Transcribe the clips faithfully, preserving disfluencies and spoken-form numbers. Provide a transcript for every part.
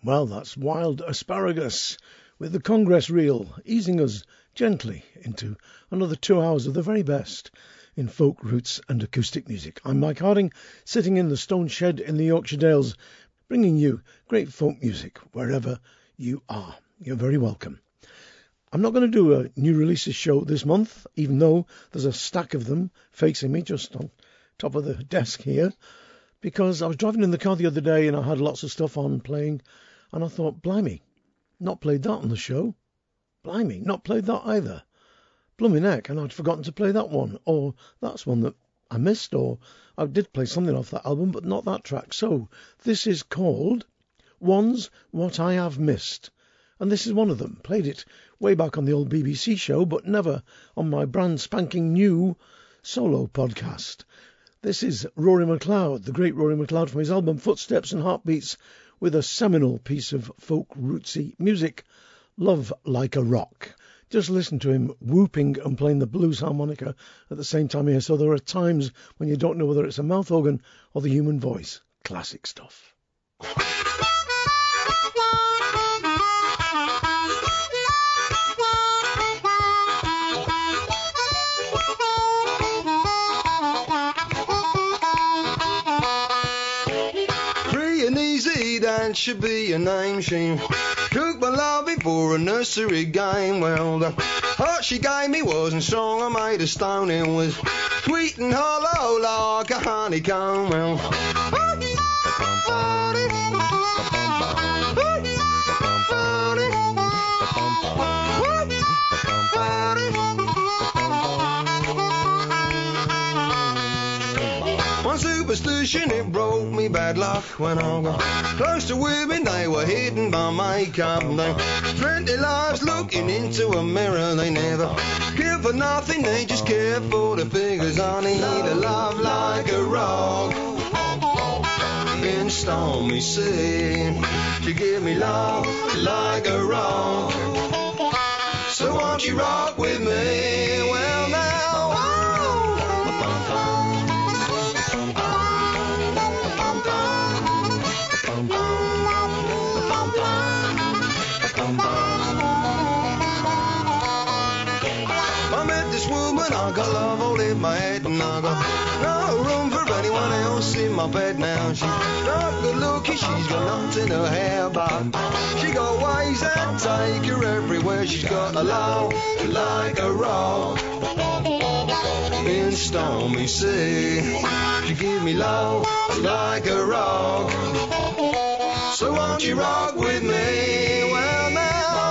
Well, that's Wild Asparagus with the Congress Reel, easing us gently into another two hours of the very best in folk, roots and acoustic music. I'm Mike Harding, sitting in the Stone Shed in the Yorkshire Dales, bringing you great folk music wherever you are. You're very welcome. I'm not going to do a new releases show this month, even though there's a stack of them facing me just on top of the desk here, because I was driving in the car the other day and I had lots of stuff on playing, and I thought, blimey, not played that on the show. Blimey, not played that either. Blooming heck, and I'd forgotten to play that one, or that's one that I missed, or I did play something off that album, but not that track. So this is called One's What I Have Missed, and this is one of them. Played it way back on the old B B C show, but never on my brand spanking new solo podcast. This is Rory McLeod, the great Rory McLeod, from his album Footsteps and Heartbeats, with a seminal piece of folk rootsy music, Love Like a Rock. Just listen to him whooping and playing the blues harmonica at the same time here, so there are times when you don't know whether it's a mouth organ or the human voice. Classic stuff. That should be your name. She took my love before a nursery game. Well, the heart she gave me wasn't strong or made of stone. It was sweet and hollow like a honeycomb. Well, superstition, it brought me bad luck. When I got close to women, they were hidden by makeup. They spent their lives looking into a mirror. They never care for nothing, they just care for the figures. I need a love like a rock in stormy sea. You give me love like a rock, so won't you rock with me? Well now, I got love all in my head, and I got no room for anyone else in my bed now. She's not good looking, she's got knots in her hair, but she got ways that take her everywhere. She's got a love like a rock in stormy sea. She give me love like a rock, so won't you rock with me? Well now,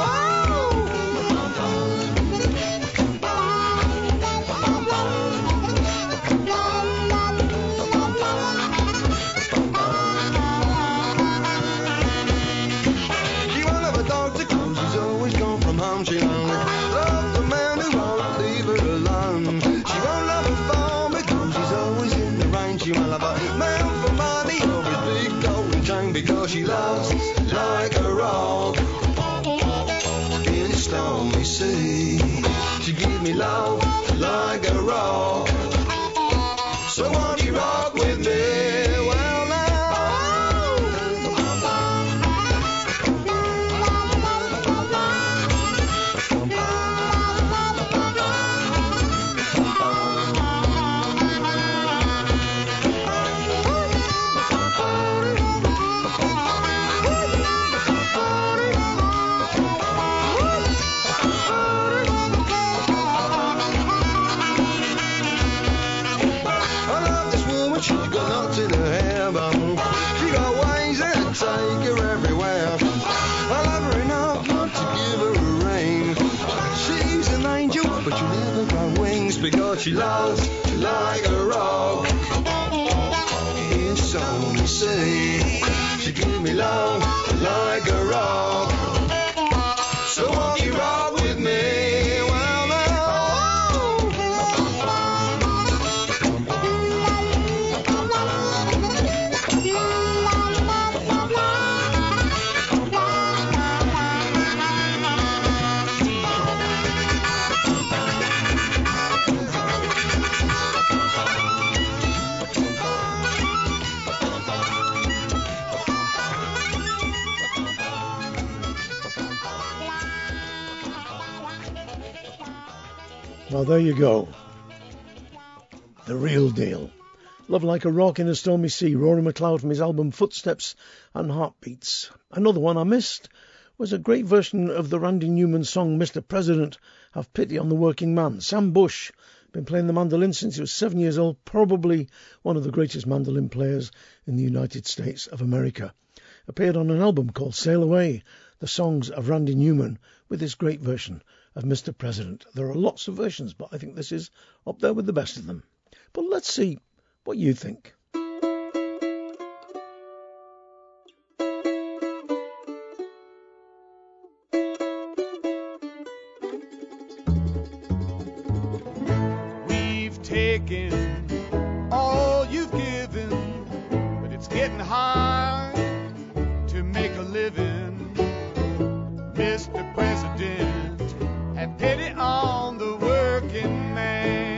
she won't love the man who won't leave her alone. She won't love a farm because she's always in the rain. She won't love a man for money or his big golden chain, because she loves like a rock in a stormy sea. She give me love like a rock, so won't you rock with me? Well now, take her everywhere. I love her enough not to give her a ring. She's an angel, but you never grow wings, because she loves like a rock in stormy sea. She give me love like a rock, so won't you rock with me? Well now, Well, there you go. The real deal. Love Like a Rock in a Stormy Sea, Rory McLeod from his album Footsteps and Heartbeats. Another one I missed was a great version of the Randy Newman song Mister President, Have Pity on the Working Man. Sam Bush, been playing the mandolin since he was seven years old, probably one of the greatest mandolin players in the United States of America. Appeared on an album called Sail Away, the songs of Randy Newman with this great version of Mister President. There are lots of versions, but I think this is up there with the best of them. But let's see what you think. We've taken all you've given, but it's getting hard to make a living. Mister President, have pity on the working man.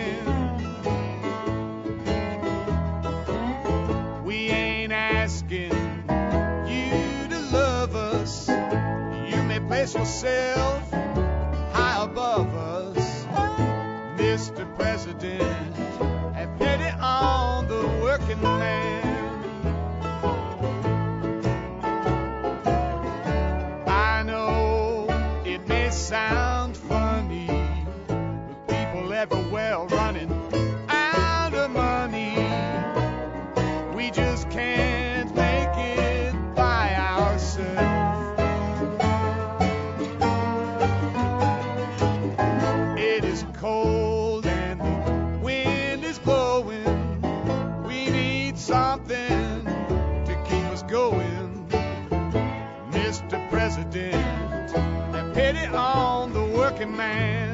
We ain't asking you to love us. You may place yourself high above us. Mister President, have pity on the working man. I know it may sound funny, with people everywhere running out of money. We just can't make it by ourselves. It is cold and the wind is blowing. We need something to keep us going. Mister President, have pity on the working man.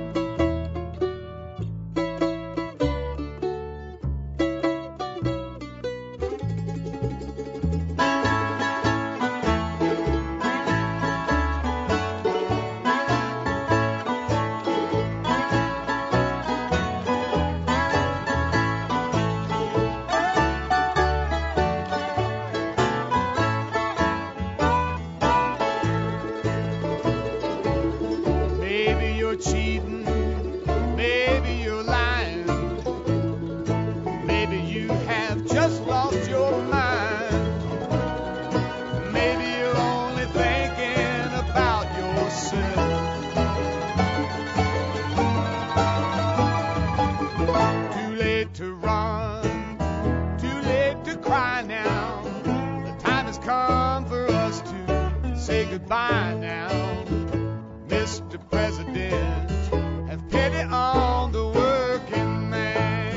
Maybe you're cheating, maybe you're lying, maybe you have just lost your mind. Maybe you're only thinking about yourself. Too late to run, too late to cry now. The time has come for us to say goodbye now. Mister President, have pity on the working man.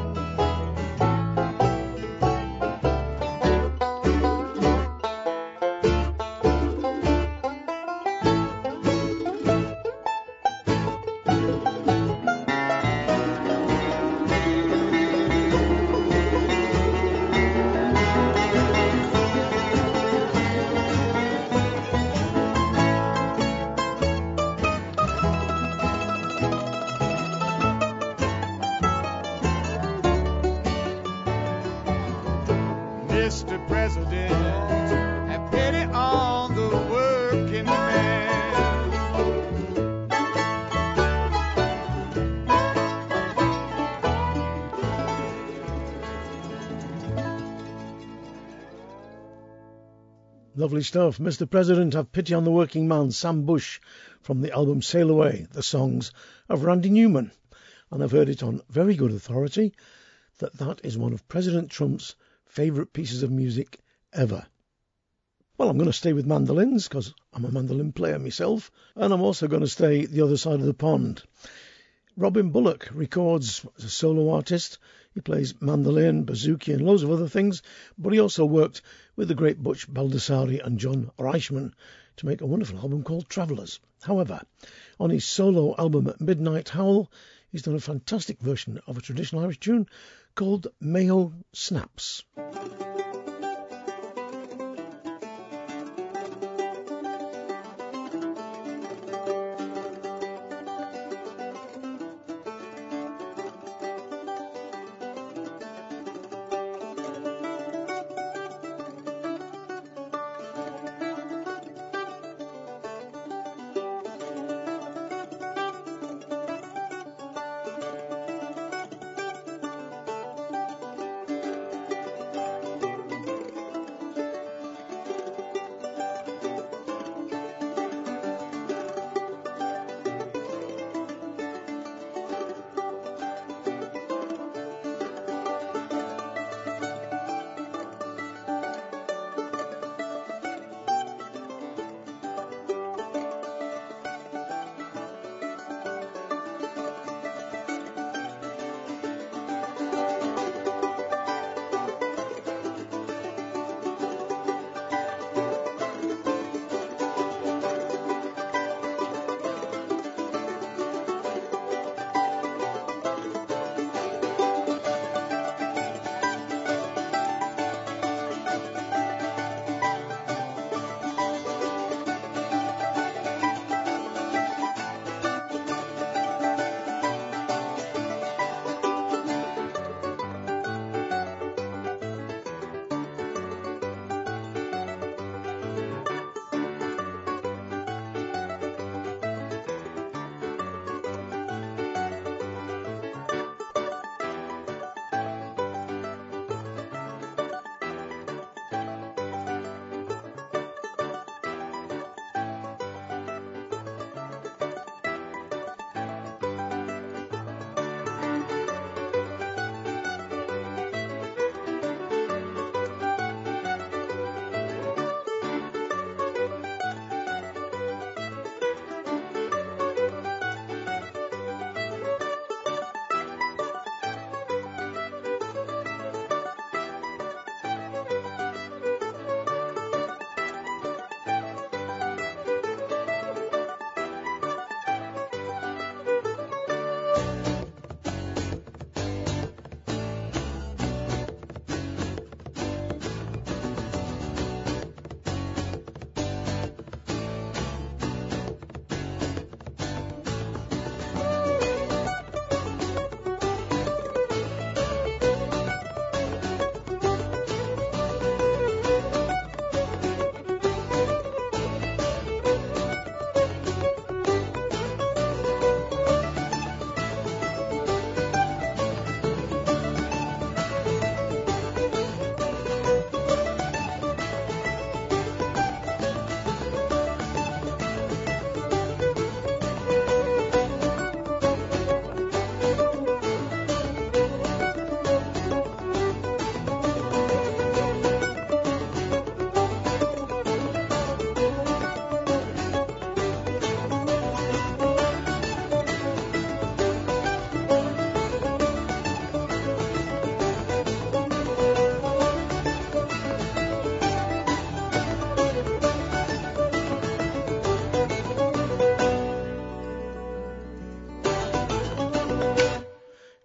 Mister President, have pity on the working man. Lovely stuff. Mister President, have pity on the working man. Sam Bush from the album Sail Away, the songs of Randy Newman. And I've heard it on very good authority that that is one of President Trump's favourite pieces of music ever. Well, I'm going to stay with mandolins because I'm a mandolin player myself, and I'm also going to stay the other side of the pond. Robin Bullock records as a solo artist. He plays mandolin, bouzouki and loads of other things, but he also worked with the great Butch Baldassari and John Reichman to make a wonderful album called Travellers. However, on his solo album Midnight Howl, he's done a fantastic version of a traditional Irish tune called Mayo Snaps.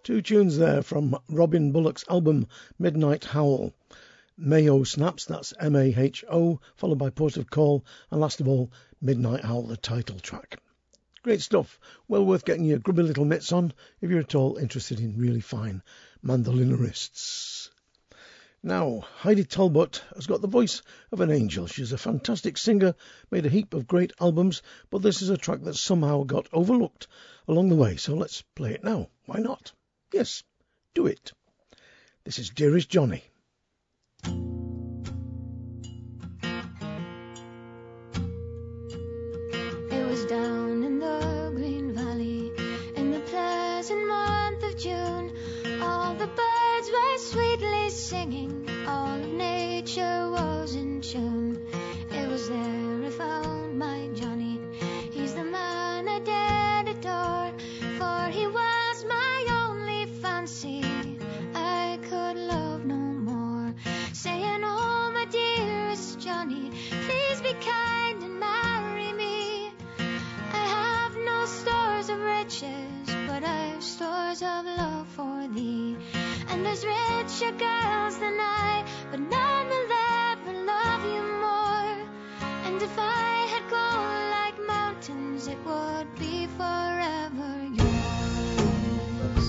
Two tunes there from Robin Bullock's album Midnight Howl. Mayo Snaps, that's M A H O, followed by Port of Call, and last of all, Midnight Howl, the title track. Great stuff, well worth getting your grubby little mitts on if you're at all interested in really fine mandolinerists. Now, Heidi Talbot has got the voice of an angel. She's a fantastic singer, made a heap of great albums, but this is a track that somehow got overlooked along the way, so let's play it now. Why not? Yes, do it. This is Dearest Johnny. It was down in the Green Valley in the pleasant month of June. All the birds were sweetly singing, all of nature was in tune. It was there I found my Johnny. He's the man I did adore, for he was my only fancy. I could love no more. Saying, oh my dearest Johnny, please be kind and marry me. I have no stores of riches, but I've stores of love for thee. And there's richer girls than I, but none will ever love you more. And if I had grown like mountains, it would be forever yours.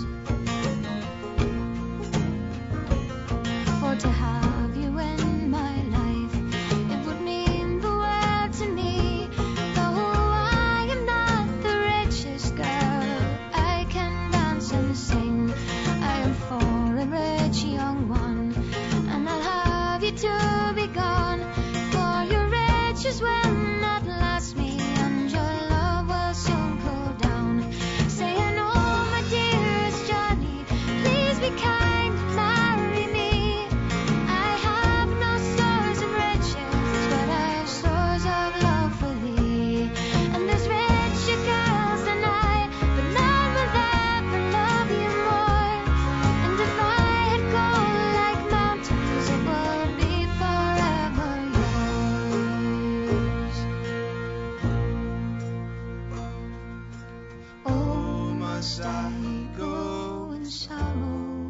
For to have you in my life, it would mean the world to me. Though I am not the richest girl, I can dance and sing. I am for a rich young one, and I'll have you to be gone. For your riches will not last me, and your love will soon cool down. Saying, oh my dearest Johnny, please be kind and marry me. I have no stores of riches, but I've stores of love for thee. And there's richer girls than I, but none will ever love you more. And if I had grown like mountains, it would be forever yours. Oh, must I go in sorrow?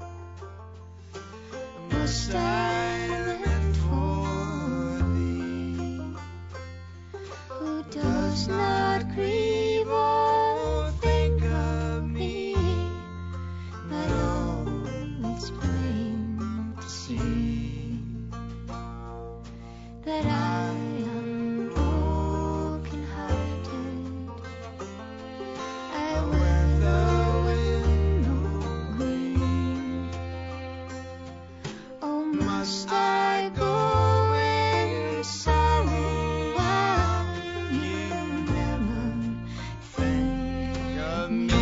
Must I lament for thee, who does not grieve or think of me? But oh, it's plain to see that I am broken-hearted. I wear the window green. Oh, must I go in sorrow while you never think of me?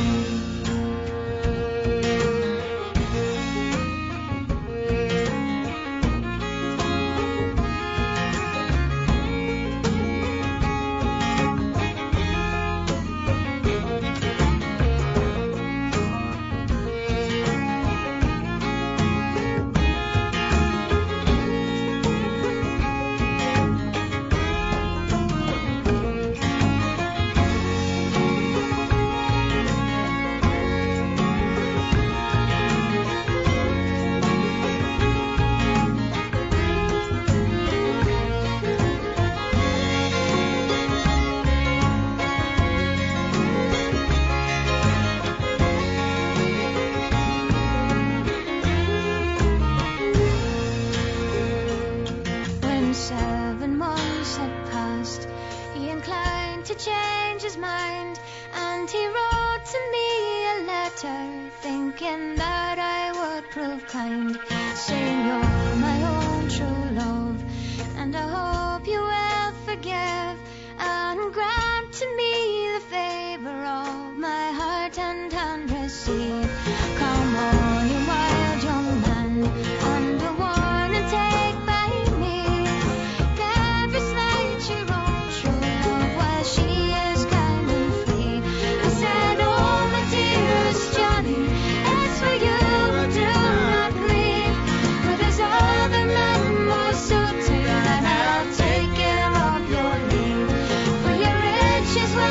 When seven months had passed, he inclined to change his mind, and he wrote to me a letter, thinking that I would prove kind, saying you're my own true love, and I hope you will forgive and grant to me the favor of my heart and hand receive. Come on, you wild young man, under one and take by me. Never slight your own true love while she is kind and free. I said, oh my dearest Johnny, as for you, I do not grieve, for there's other men more suited, and I'll take care of your need. For your riches will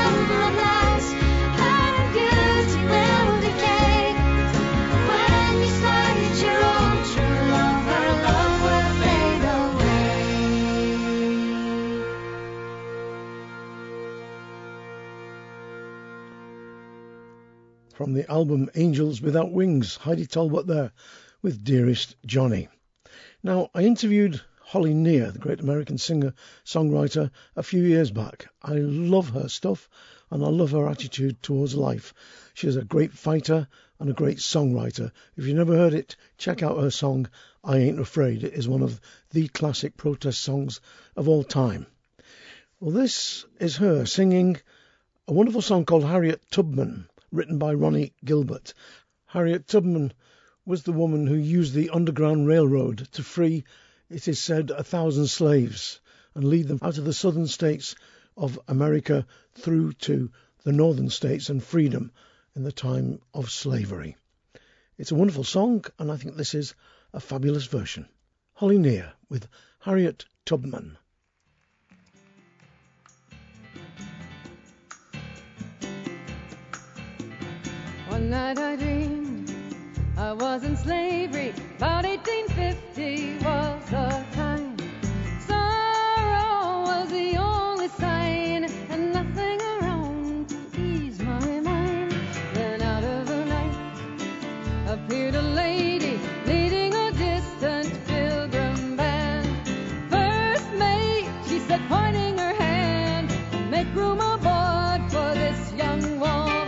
from the album Angels Without Wings, Heidi Talbot there with Dearest Johnny. Now, I interviewed Holly Near, the great American singer-songwriter, a few years back. I love her stuff and I love her attitude towards life. She is a great fighter and a great songwriter. If you've never heard it, check out her song, I Ain't Afraid. It is one of the classic protest songs of all time. Well, this is her singing a wonderful song called Harriet Tubman, written by Ronnie Gilbert. Harriet Tubman was the woman who used the Underground Railroad to free, it is said, a thousand slaves and lead them out of the southern states of America through to the northern states and freedom in the time of slavery. It's a wonderful song, and I think this is a fabulous version. Holly Near with Harriet Tubman. One night I dreamed I was in slavery. About eighteen fifty was the time. Sorrow was the only sign, and nothing around to ease my mind. Then out of the night appeared a lady leading a distant pilgrim band. First mate, she said, pointing her hand, make room aboard for this young woman.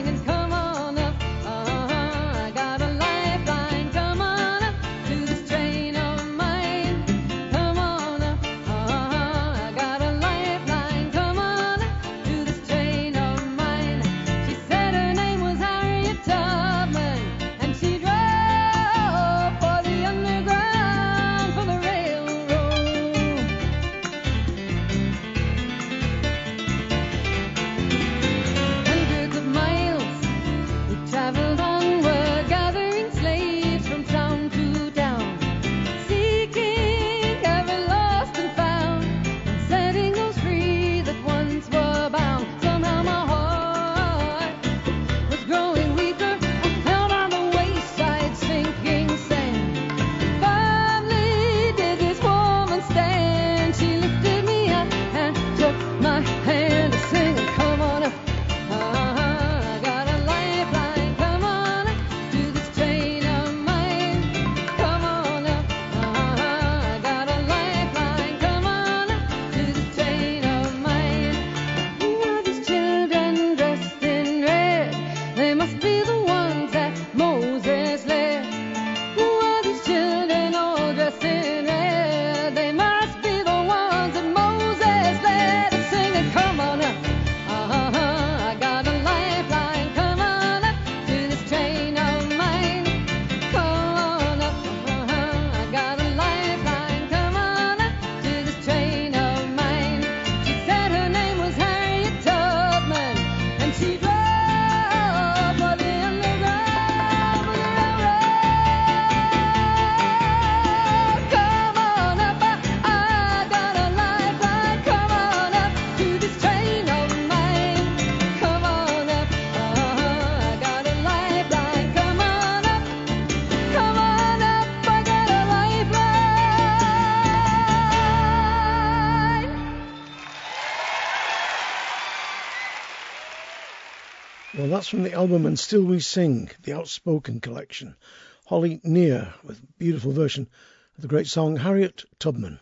Well, that's from the album And Still We Sing, the Outspoken collection. Holly Near with a beautiful version of the great song Harriet Tubman.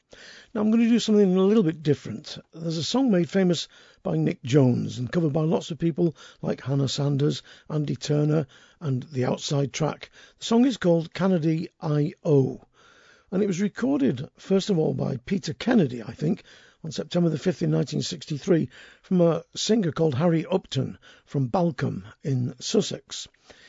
Now I'm going to do something a little bit different. There's a song made famous by Nick Jones and covered by lots of people like Hannah Sanders, Andy Turner and The Outside Track. The song is called Kennedy I O, and it was recorded first of all by Peter Kennedy, I think, on September the fifth in nineteen sixty-three from a singer called Harry Upton from Balcombe in Sussex.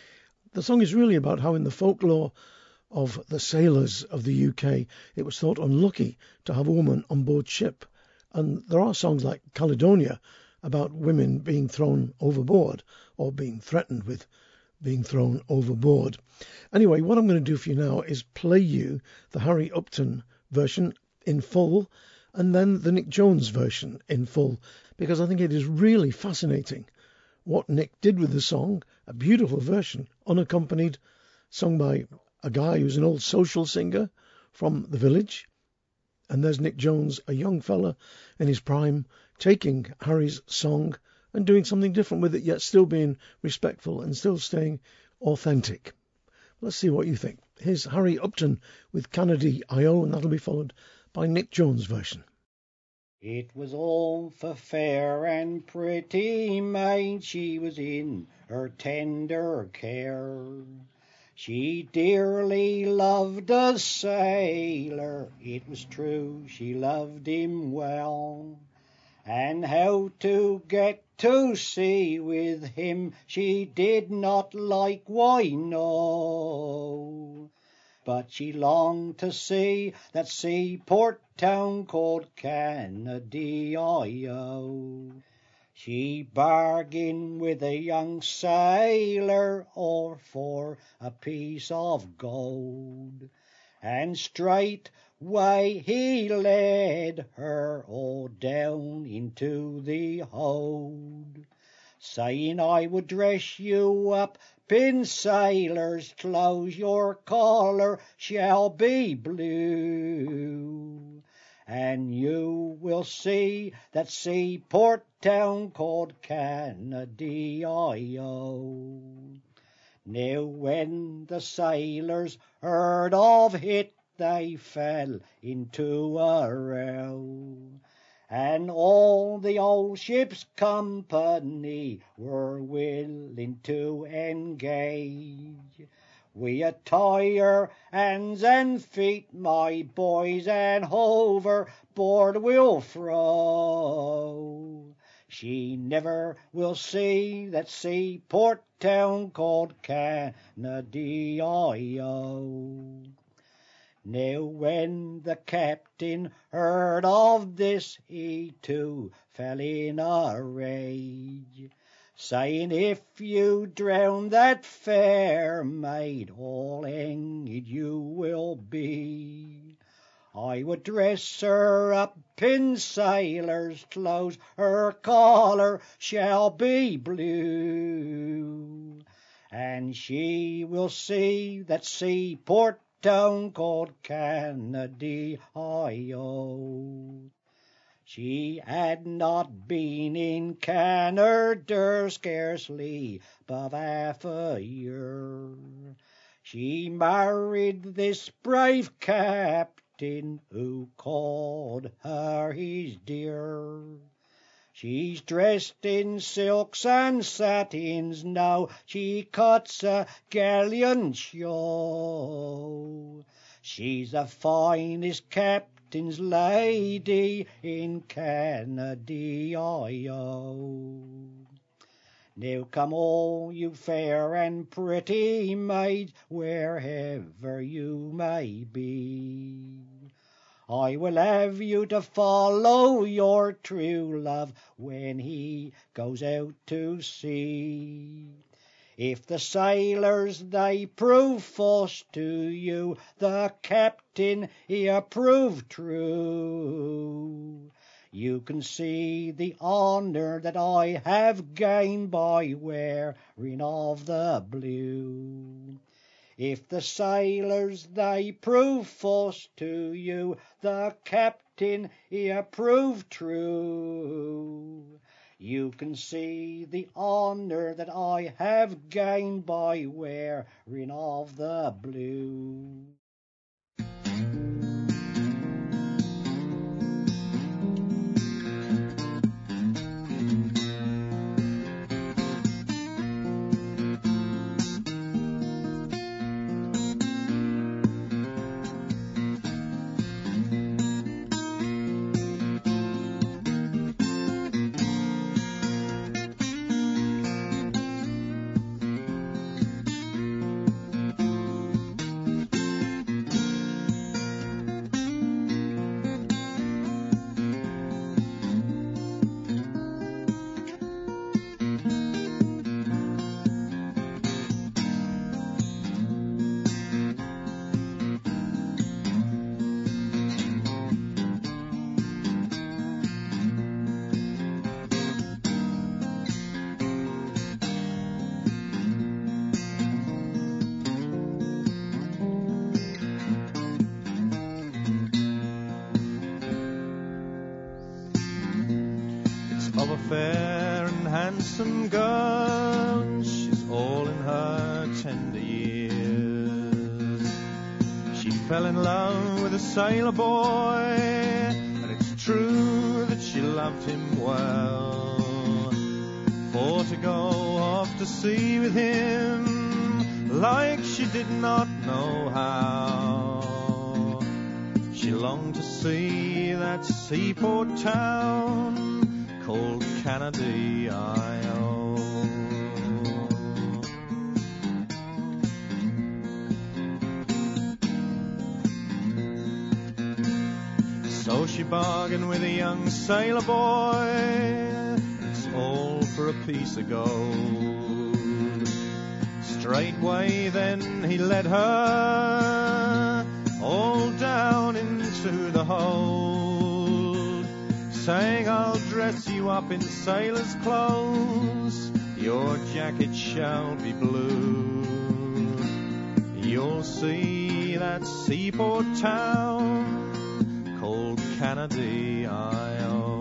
The song is really about how in the folklore of the sailors of the U K it was thought unlucky to have a woman on board ship, and there are songs like Caledonia about women being thrown overboard or being threatened with being thrown overboard. Anyway, what I'm going to do for you now is play you the Harry Upton version in full and then the Nick Jones version in full, because I think it is really fascinating what Nick did with the song. A beautiful version, unaccompanied, sung by a guy who's an old social singer from the village. And there's Nick Jones, a young fella in his prime, taking Harry's song and doing something different with it, yet still being respectful and still staying authentic. Let's see what you think. Here's Harry Upton with Kennedy I O, and that'll be followed by Nick Jones' version. It was all for fair and pretty maid, she was in her tender care. She dearly loved a sailor, it was true she loved him well. And how to get to sea with him she did not like, why no. But she longed to see that seaport town called Kennedy I O. She bargained with a young sailor or for a piece of gold, and straightway he led her all down into the hold, saying, I would dress you up in sailor's clothes, your collar shall be blue, and you will see that seaport town called Kennedy I O. Now when the sailors heard of it, they fell into a row, and all the old ship's company were willing to engage. We tie her hands and feet, my boys, and overboard we'll throw. She never will see that seaport town called Kennedy I O. Now when the captain heard of this, he too fell in a rage, saying, if you drown that fair maid, all hanged you will be. I would dress her up in sailor's clothes, her collar shall be blue, and she will see that seaport town called Kennedy I O. She had not been in Canada scarcely above half a year. She married this brave captain who called her his dear. She's dressed in silks and satins now, she cuts a galleon show. She's the finest captain's lady in Kennedy I O. Now come all you fair and pretty maids, wherever you may be, I will have you to follow your true love when he goes out to sea. If the sailors they prove false to you, the captain he approved true. You can see the honour that I have gained by wearing of the blue. If the sailors they prove false to you, the captain he approved true. You can see the honour that I have gained by wearing of the blue. and handsome girl, she's all in her tender years. She fell in love with a sailor boy, and it's true that she loved him well. For to go off to sea with him, like she did not know how, she longed to see that seaport town called Canada-I-O. So she bargained with a young sailor boy, it's all for a piece of gold. Straightway then he led her all down into the hold, saying, I'll dress you up in sailor's clothes, your jacket shall be blue. You'll see that seaport town called Canada-I-O.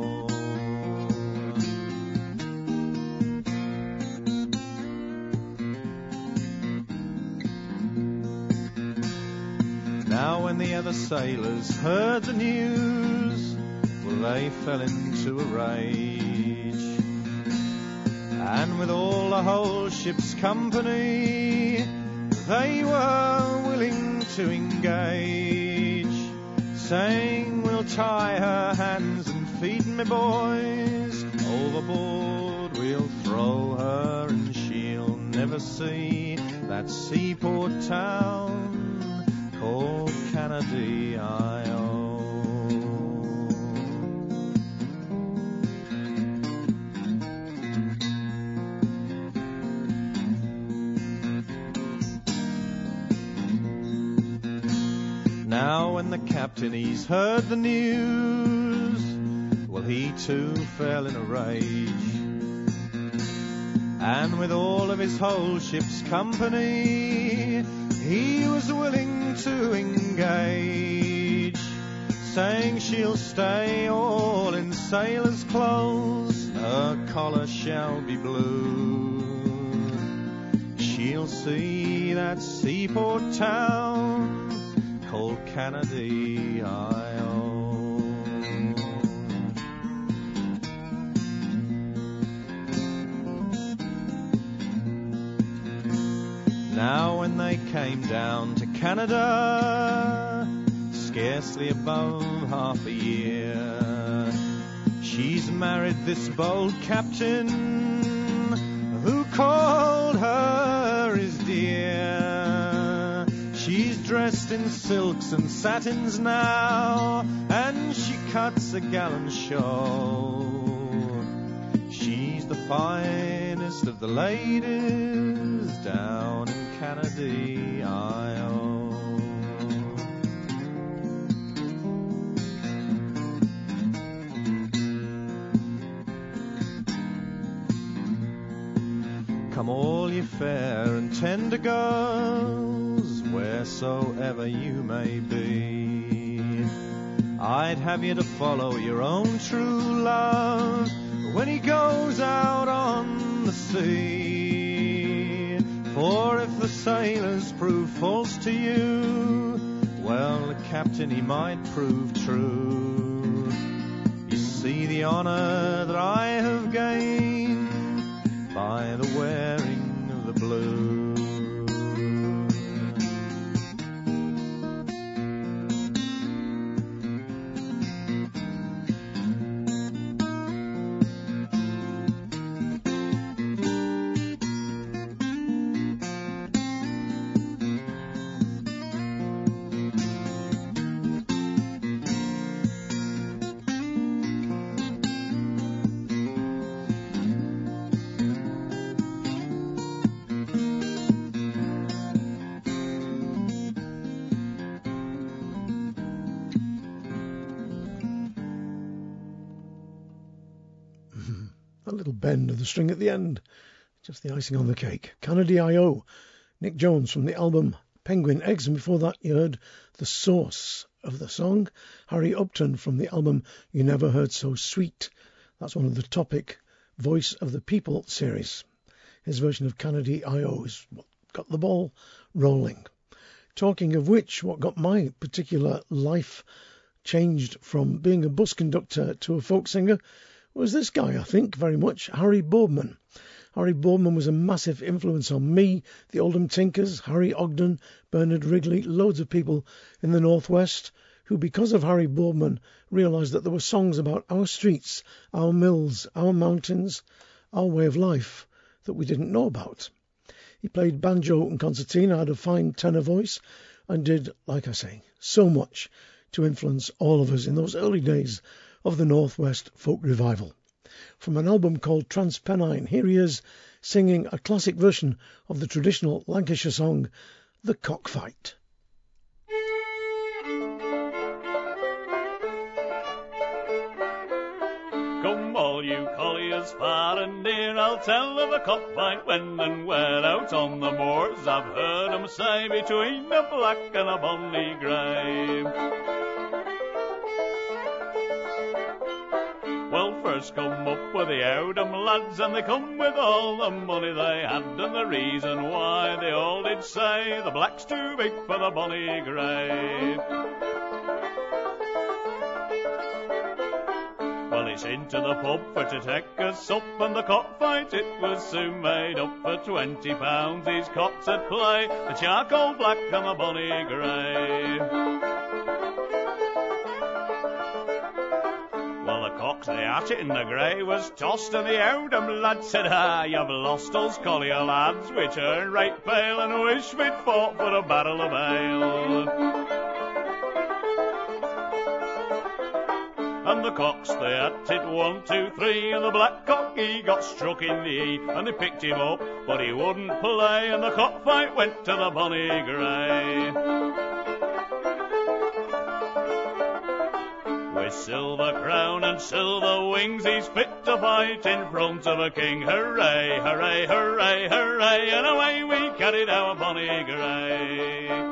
Now when the other sailors heard the news, well, they fell into a rage, and with all the whole ship's company, they were willing to engage, saying, we'll tie her hands and feet, me boys, overboard we'll throw her, and she'll never see that seaport town called Canada-I-O. Now when the captain he's heard the news, well, he too fell in a rage, and with all of his whole ship's company, he was willing to engage, saying she'll stay all in sailor's clothes, her collar shall be blue. She'll see that seaport town called Canada-I-O. Now when they came down to Canada, scarcely above half a year, she's married this bold captain who called her his dear. She's dressed in silks and satins now, and she cuts a gallant show. She's the finest of the ladies down in Canada-I-O. Come all ye fair and tender girls, wheresoever you may be, I'd have you to follow your own true love when he goes out on the sea. For if the sailors prove false to you, well, the captain he might prove true. You see the honour that I have gained by the wearing of the blue. Bend of the string at the end, just the icing on the cake. Canada-I-O, Nick Jones from the album Penguin Eggs, and before that you heard the source of the song, Harry Upton from the album You Never Heard So Sweet. That's one of the Topic Voice of the People series. His version of Kennedy I O is what got the ball rolling. Talking of which, what got my particular life changed from being a bus conductor to a folk singer was this guy, I think, very much, Harry Boardman. Harry Boardman was a massive influence on me, the Oldham Tinkers, Harry Ogden, Bernard Wrigley, loads of people in the Northwest who, because of Harry Boardman, realised that there were songs about our streets, our mills, our mountains, our way of life that we didn't know about. He played banjo and concertina, had a fine tenor voice, and did, like I say, so much to influence all of us in those early days of the Northwest folk revival. From an album called Transpennine, here he is singing a classic version of the traditional Lancashire song, The Cockfight. Come all you colliers far and near, I'll tell of the cockfight when and where. Out on the moors I've heard 'em say, between a black and a bonny grey. Well, first come up with the Oudham lads, and they come with all the money they had, and the reason why they all did say, the black's too big for the bonny grey. Well, it's into the pub for to take a sup, and the cockfight it was soon made up. For twenty pounds these cocks at play, the charcoal black and the bonny grey. Well, the cocks they at it and the grey was tossed, and the Oudham lad said, ah, you've lost us collier lads, we turn right pale and wish we'd fought for a barrel of ale. And the cocks they at it one, two, three, and the black cock he got struck in the E, and they picked him up, but he wouldn't play, and the cockfight went to the bonny grey. With silver crown and silver wings, he's fit to fight in front of a king. Hooray, hooray, hooray, hooray, and away we carried our bonny grey.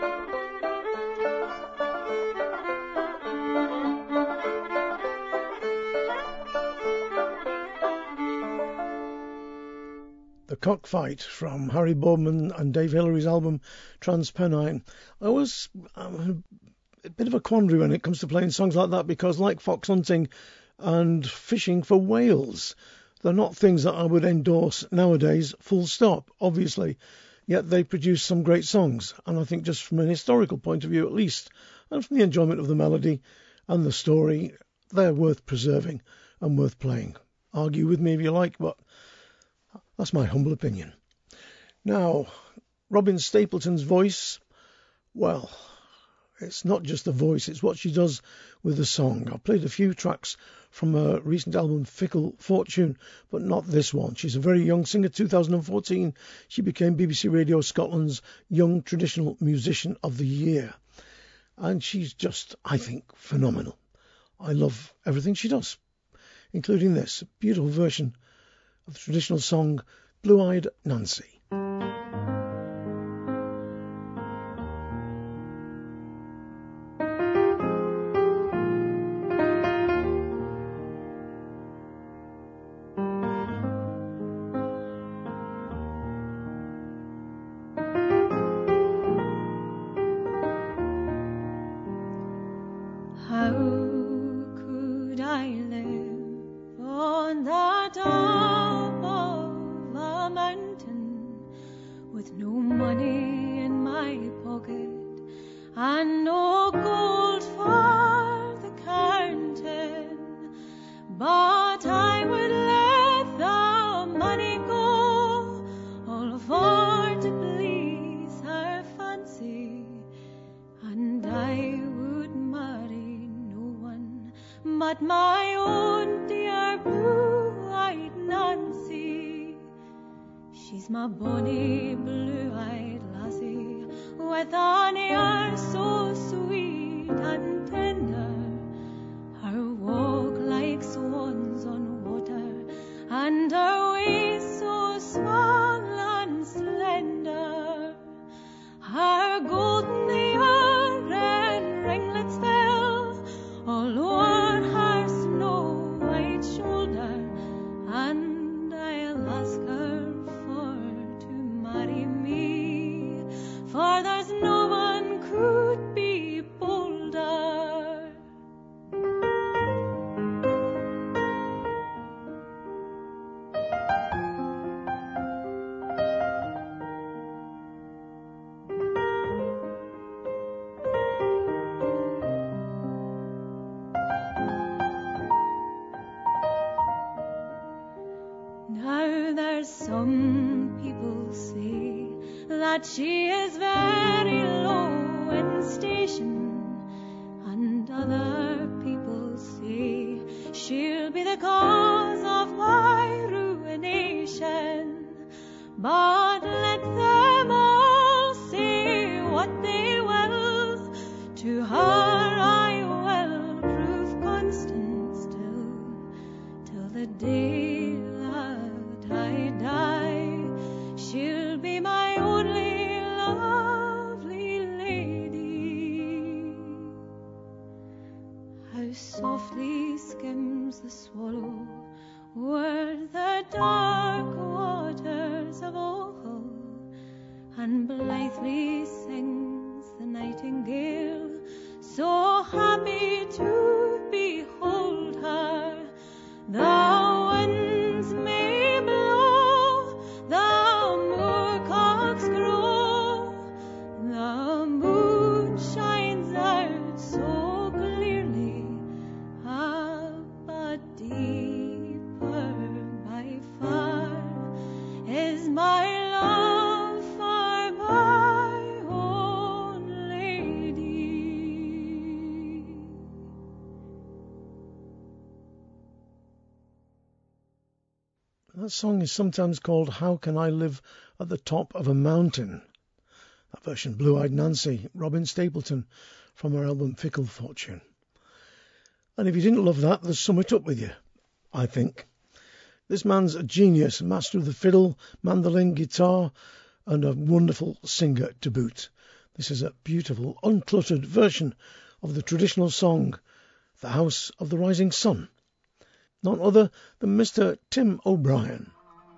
The Cockfight from Harry Boardman and Dave Hillary's album Transpennine. I was um, a bit of a quandary when it comes to playing songs like that, because like fox hunting and fishing for whales, they're not things that I would endorse nowadays, full stop, obviously. Yet they produce some great songs, and I think just from an historical point of view at least, and from the enjoyment of the melody and the story, they're worth preserving and worth playing. Argue with me if you like, but that's my humble opinion. Now, Robin Stapleton's voice, well, it's not just the voice, it's what she does with the song. I've played a few tracks from her recent album Fickle Fortune, but not this one. She's a very young singer. two thousand fourteen, she became B B C Radio Scotland's Young Traditional Musician of the Year. And she's just, I think, phenomenal. I love everything she does, including this beautiful version of the traditional song Blue-Eyed Nancy. And there's some people say that she is very low in station, and other people say she'll be the cause of my ruination. But let them all say what they will, to her I will prove constant still, till the day that I die. She'll be my only lovely lady. How softly skims the swallow o'er the dark waters of Ochel, and blithely sings the nightingale, so happy to behold her. The winds may blow, the moorcocks crow, the moon shines out so clearly, ah, but deeper by far is my love for my own lady. That song is sometimes called How Can I Live at the Top of a Mountain? That version, Blue-Eyed Nancy, Robin Stapleton, from her album Fickle Fortune. And if you didn't love that, there's something up with you, I think. This man's a genius, master of the fiddle, mandolin, guitar, and a wonderful singer to boot. This is a beautiful, uncluttered version of the traditional song, The House of the Rising Sun. None other than Mister Tim O'Brien.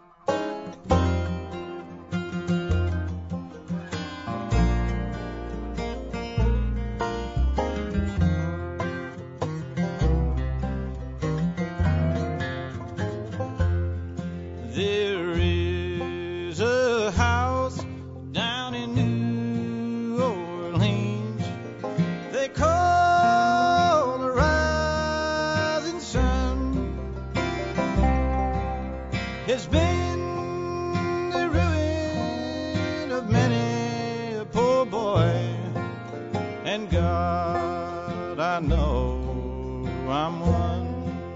There is a house down in New Orleans they call the Rising Sun. It's been the ruin of many a poor boy, and God, I know I'm one.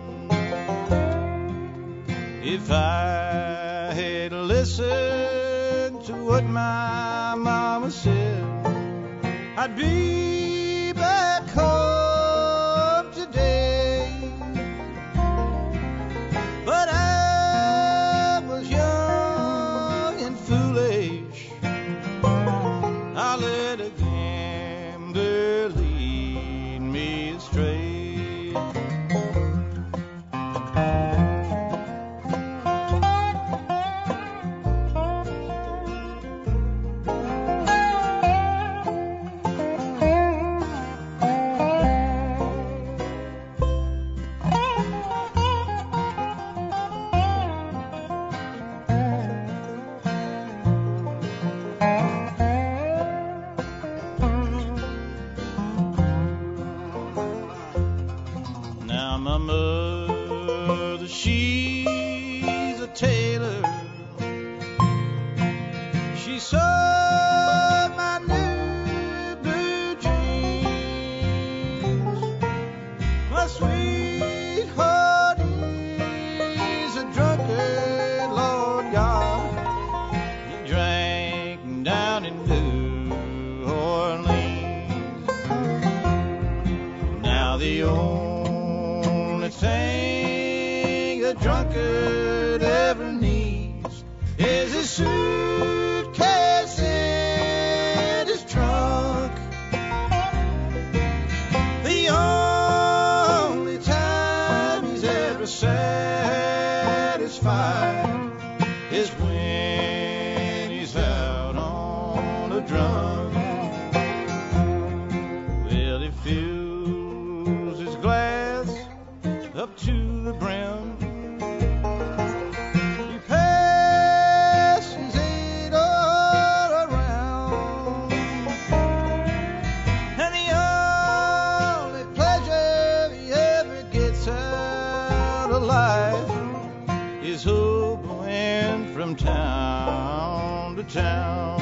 If I had listened to what my mama said, I'd be back home today. But I was young and foolish. I let a gambler lead me astray. Now my mother, she's a tailor. She sewed my new blue jeans. My sweetheart is a drunkard, Lord God. He drank down in New Orleans. Now the only thing a drunkard ever needs is a suitcase in his trunk. The only time he's ever satisfied is when he's out on a drum. Well, he fills his glass up to the brim. He passes it from town to town.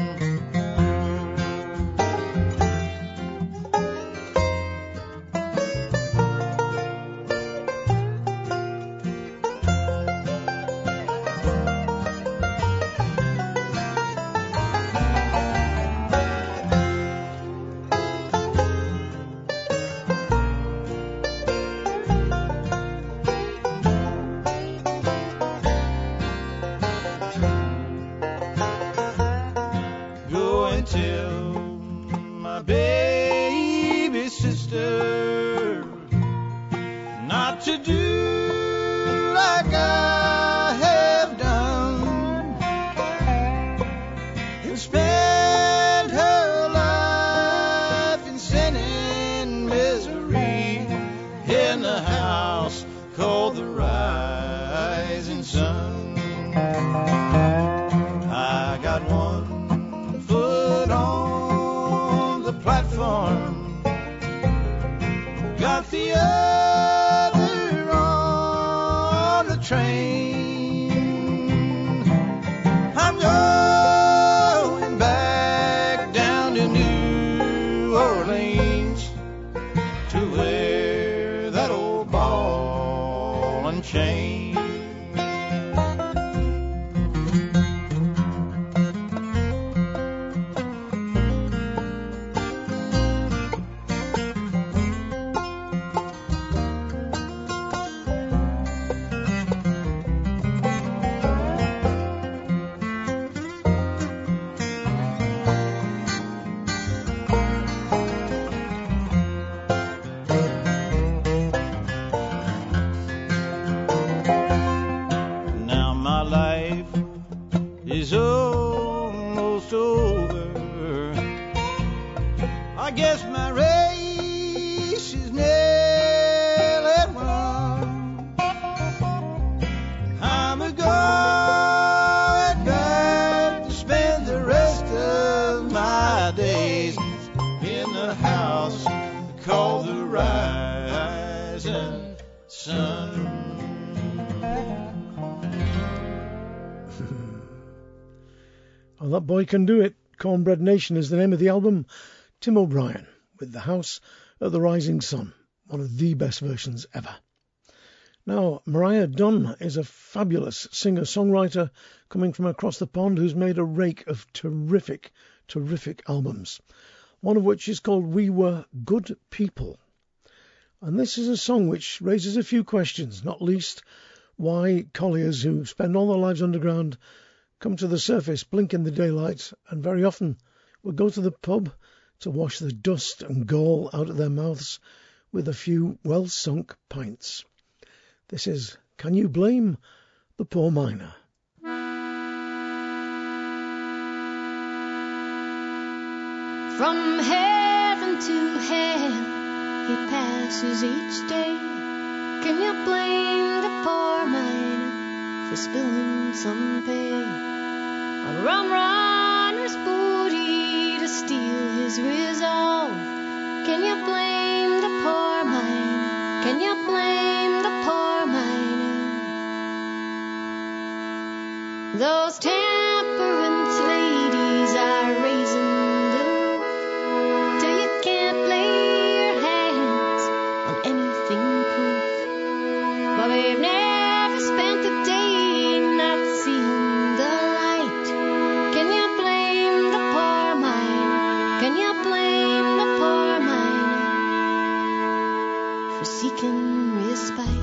Oh, that boy can do it. Cornbread Nation is the name of the album. Tim O'Brien with The House of the Rising Sun, one of the best versions ever. Now, Mariah Dunn is a fabulous singer-songwriter coming from across the pond who's made a rake of terrific, terrific albums, one of which is called We Were Good People. And this is a song which raises a few questions, not least why colliers who spend all their lives underground come to the surface, blink in the daylight, and very often will go to the pub to wash the dust and gall out of their mouths with a few well-sunk pints. This is Can You Blame the Poor Miner? From heaven to hell he passes each day. Can you blame the poor miner for spilling some pay? A rum runner's booty to steal his resolve. Can you blame the poor miner? Can you blame the poor miner? Those temperance ladies are raising the roof till you can't lay your hands on anything proof. But we've never spent a day not seeing the light. Can you blame the poor miner? Can you blame the poor miner for seeking respite?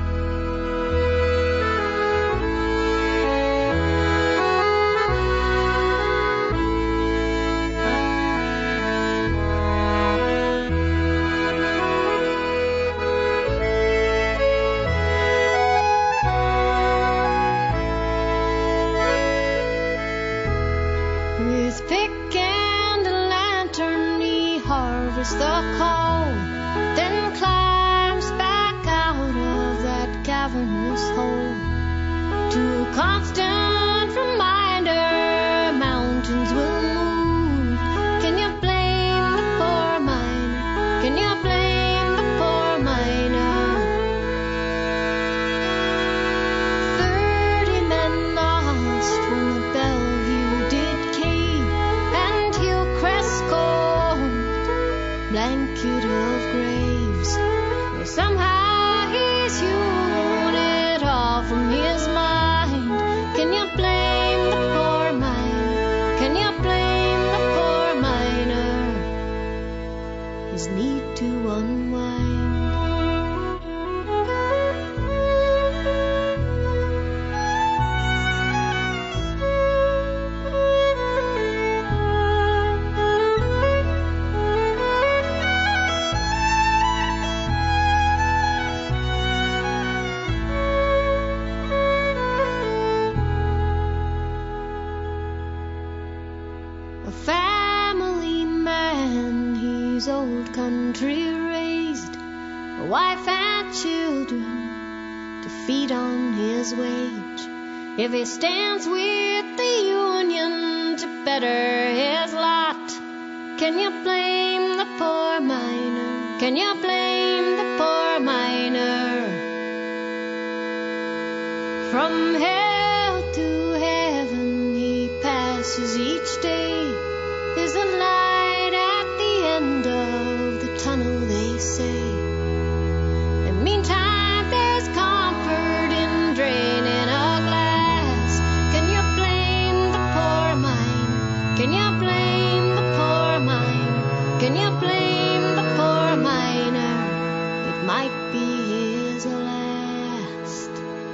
The coal, then climbs back out of that cavernous hole to a constant reminder mountains will move. Can you blame the poor miner? Can you blame the poor miner? Thirty men lost whose old country raised a wife and children to feed on his wage. If he stands with the Union to better his lot, can you blame the poor miner? Can you blame the poor miner? From hell to heaven he passes each day. There's a light at the end of the tunnel, they say. And meantime there's comfort in draining a glass. Can you blame the poor miner? Can you blame the poor miner? Can you blame the poor miner? It might be his last.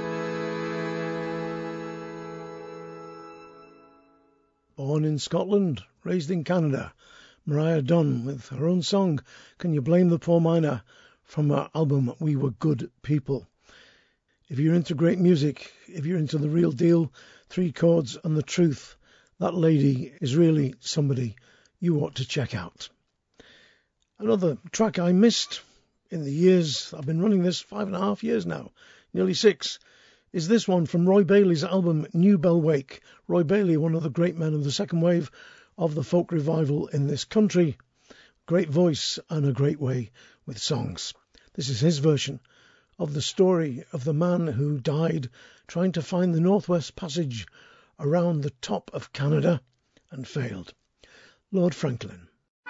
Born in Scotland, raised in Canada, Mariah Dunn with her own song, Can You Blame the Poor Miner, from her album We Were Good People. If you're into great music, if you're into the real deal, three chords and the truth, that lady is really somebody you ought to check out. Another track I missed in the years I've been running this, five and a half years now, nearly six, is this one from Roy Bailey's album New Bell Wake. Roy Bailey, one of the great men of the second wave of the folk revival in this country. Great voice and a great way with songs. This is his version of the story of the man who died trying to find the Northwest Passage around the top of Canada and failed. Lord Franklin.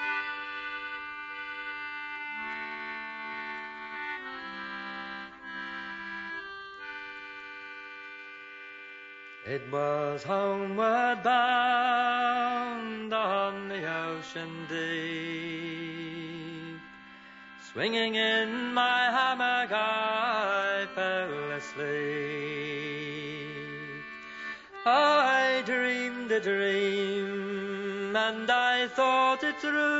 It was homeward bound on the ocean deep. Swinging in my hammock I fell asleep. I dreamed a dream and I thought it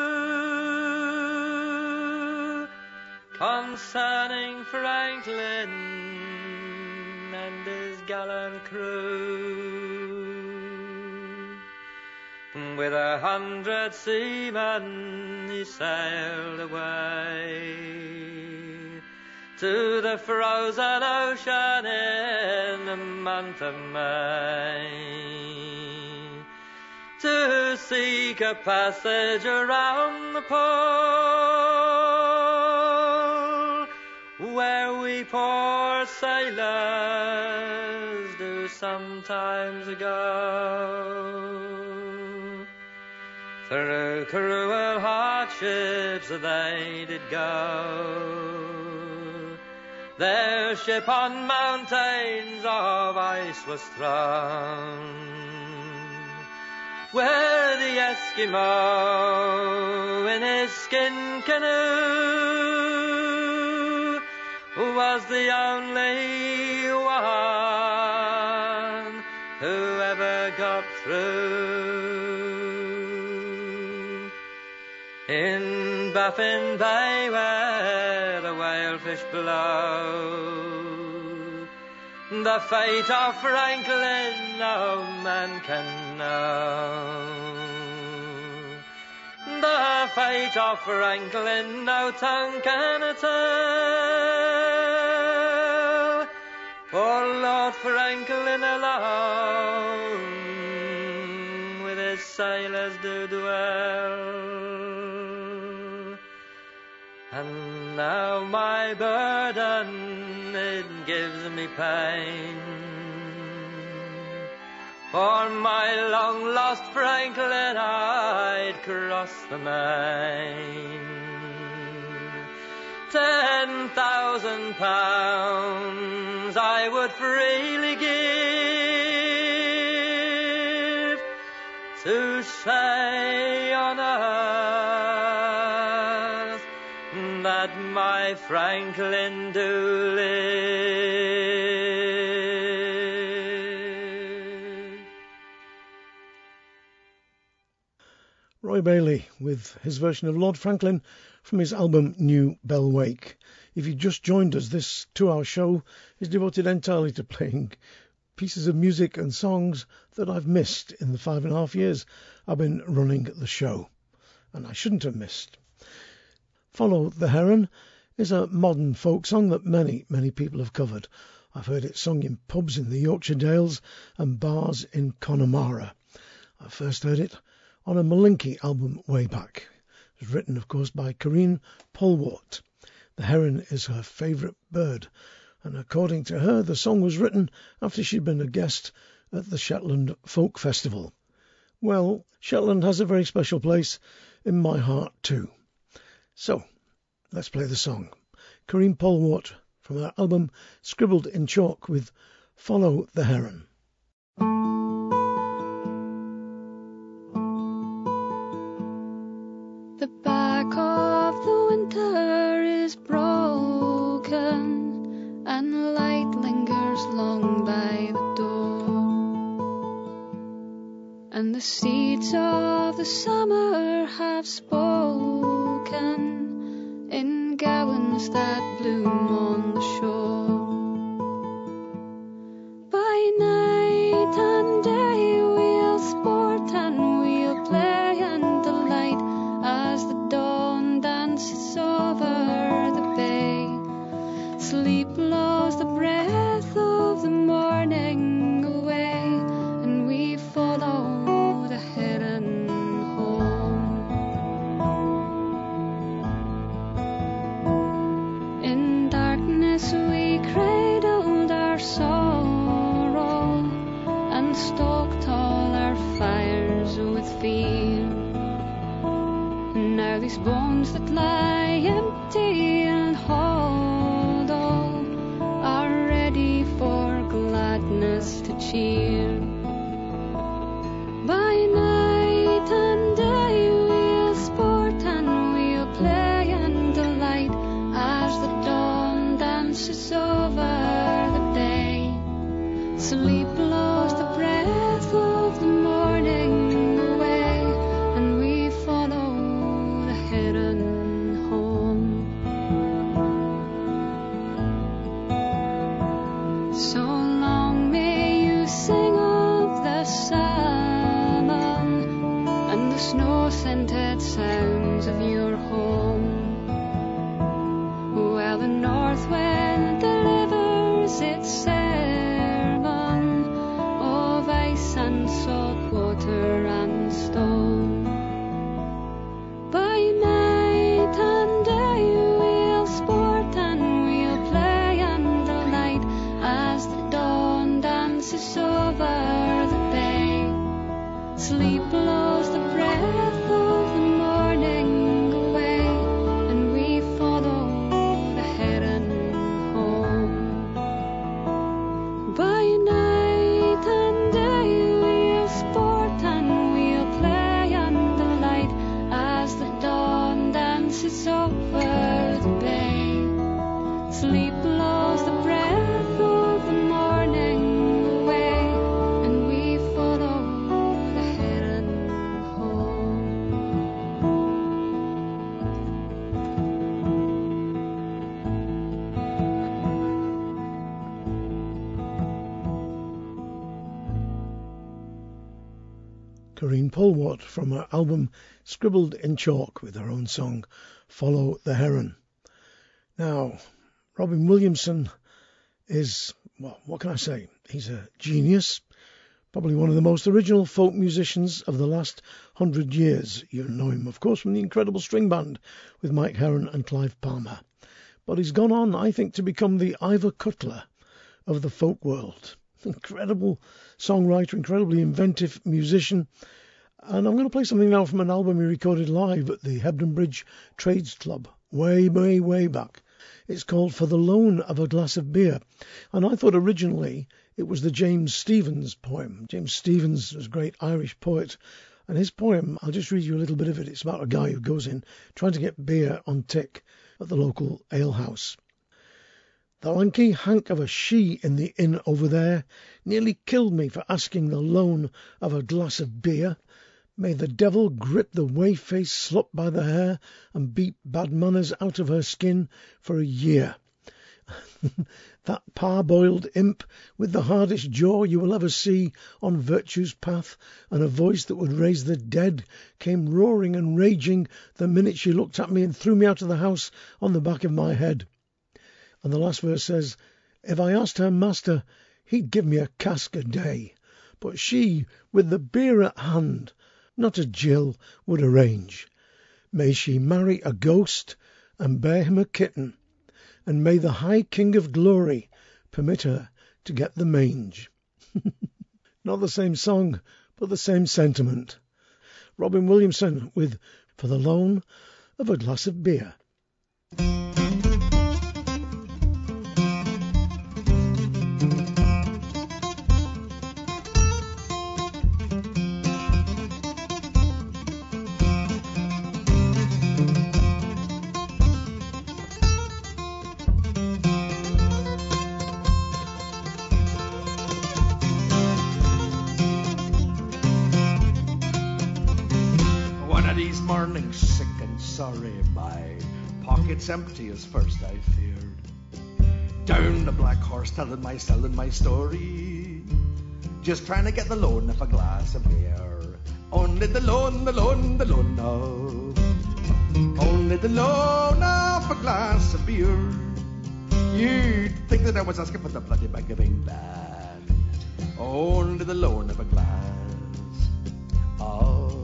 through, concerning Franklin and his gallant crew. With a hundred seamen he sailed away to the frozen ocean in the month of May, to seek a passage around the pole, where we poor sailors do sometimes go. Through cruel hardships they did go. Their ship on mountains of ice was thrown, where the Eskimo in his skin canoe was the only one who ever got through. In Baffin Bay where the whalefish blow, the fate of Franklin no man can know. The fate of Franklin no tongue can tell, for Lord Franklin alone with his sailors do dwell. And now my burden, it gives me pain, for my long-lost Franklin I'd cross the main. Ten thousand pounds I would freely give to say on earth that my Franklin do live. Roy Bailey with his version of Lord Franklin from his album New Bell Wake. If you just joined us, this two-hour show is devoted entirely to playing pieces of music and songs that I've missed in the five and a half years I've been running the show, and I shouldn't have missed. Follow the Heron is a modern folk song that many, many people have covered. I've heard it sung in pubs in the Yorkshire Dales and bars in Connemara. I first heard it on a Malinky album way back. It was written, of course, by Corinne Polwart. The heron is her favourite bird, and according to her, the song was written after she'd been a guest at the Shetland Folk Festival. Well, Shetland has a very special place in my heart too. So, let's play the song. Corinne Polwart from her album Scribbled in Chalk with Follow the Heron. The back of the winter is broken, and light lingers long by the door, and the seeds of the summer have spoken in gowns that bloom on the shore. By night and day we'll sport and we'll play and delight as the dawn dances over the bay. Sleep blows the breath of the morning away, and we follow the heron home. In darkness we cradled our sorrow and stoked all our fires with fear. Now these bones that lie empty and hollow are ready for gladness to cheer. By night and day we'll sport and we'll play and delight as the dawn dances over the bay. Sleep blows the breath of the morning away, and we follow the heron home. So long may you sing of the salmon and the snow-scented sounds of your home, while the north wind delivers its sermon of ice and salt water and stone. By night and day we'll sport and we'll play and delight as the dawn dances over the bay. Sleep blows the breath of the morning away, and we follow the heron home. By night and day we'll sport and we'll play and delight as the dawn dances over the bay. Sleep blows the breath of the morning away, and we follow the heron home. Corinne Polwart from her album Scribbled in Chalk with her own song Follow the Heron. Now, Robin Williamson is, well, what can I say? He's a genius, probably one of the most original folk musicians of the last hundred years. You'll know him, of course, from the incredible string band with Mike Heron and Clive Palmer. But he's gone on, I think, to become the Ivor Cutler of the folk world. Incredible songwriter, incredibly inventive musician. And I'm going to play something now from an album he recorded live at the Hebden Bridge Trades Club way, way, way back. It's called For the Loan of a Glass of Beer. And I thought originally it was the James Stephens poem. James Stephens was a great Irish poet. And his poem, I'll just read you a little bit of it. It's about a guy who goes in trying to get beer on tick at the local alehouse. The lanky hank of a she in the inn over there nearly killed me for asking the loan of a glass of beer. May the devil grip the whey-faced slut by the hair and beat bad manners out of her skin for a year. That parboiled imp with the hardest jaw you will ever see on virtue's path, and a voice that would raise the dead, came roaring and raging the minute she looked at me and threw me out of the house on the back of my head. And the last verse says, if I asked her master, he'd give me a cask a day, but she, with the beer at hand, not a Jill, would arrange. May she marry a ghost and bear him a kitten, and may the high King of Glory permit her to get the mange. Not the same song, but the same sentiment. Robin Williamson with For the Loan of a Glass of Beer. Sick and sorry, my pockets empty as first I feared. Down the black horse telling my telling my story, just trying to get the loan of a glass of beer. Only the loan, the loan, the loan of, only the loan of a glass of beer. You'd think that I was asking for the bloody Bank of England. Only the loan of a glass of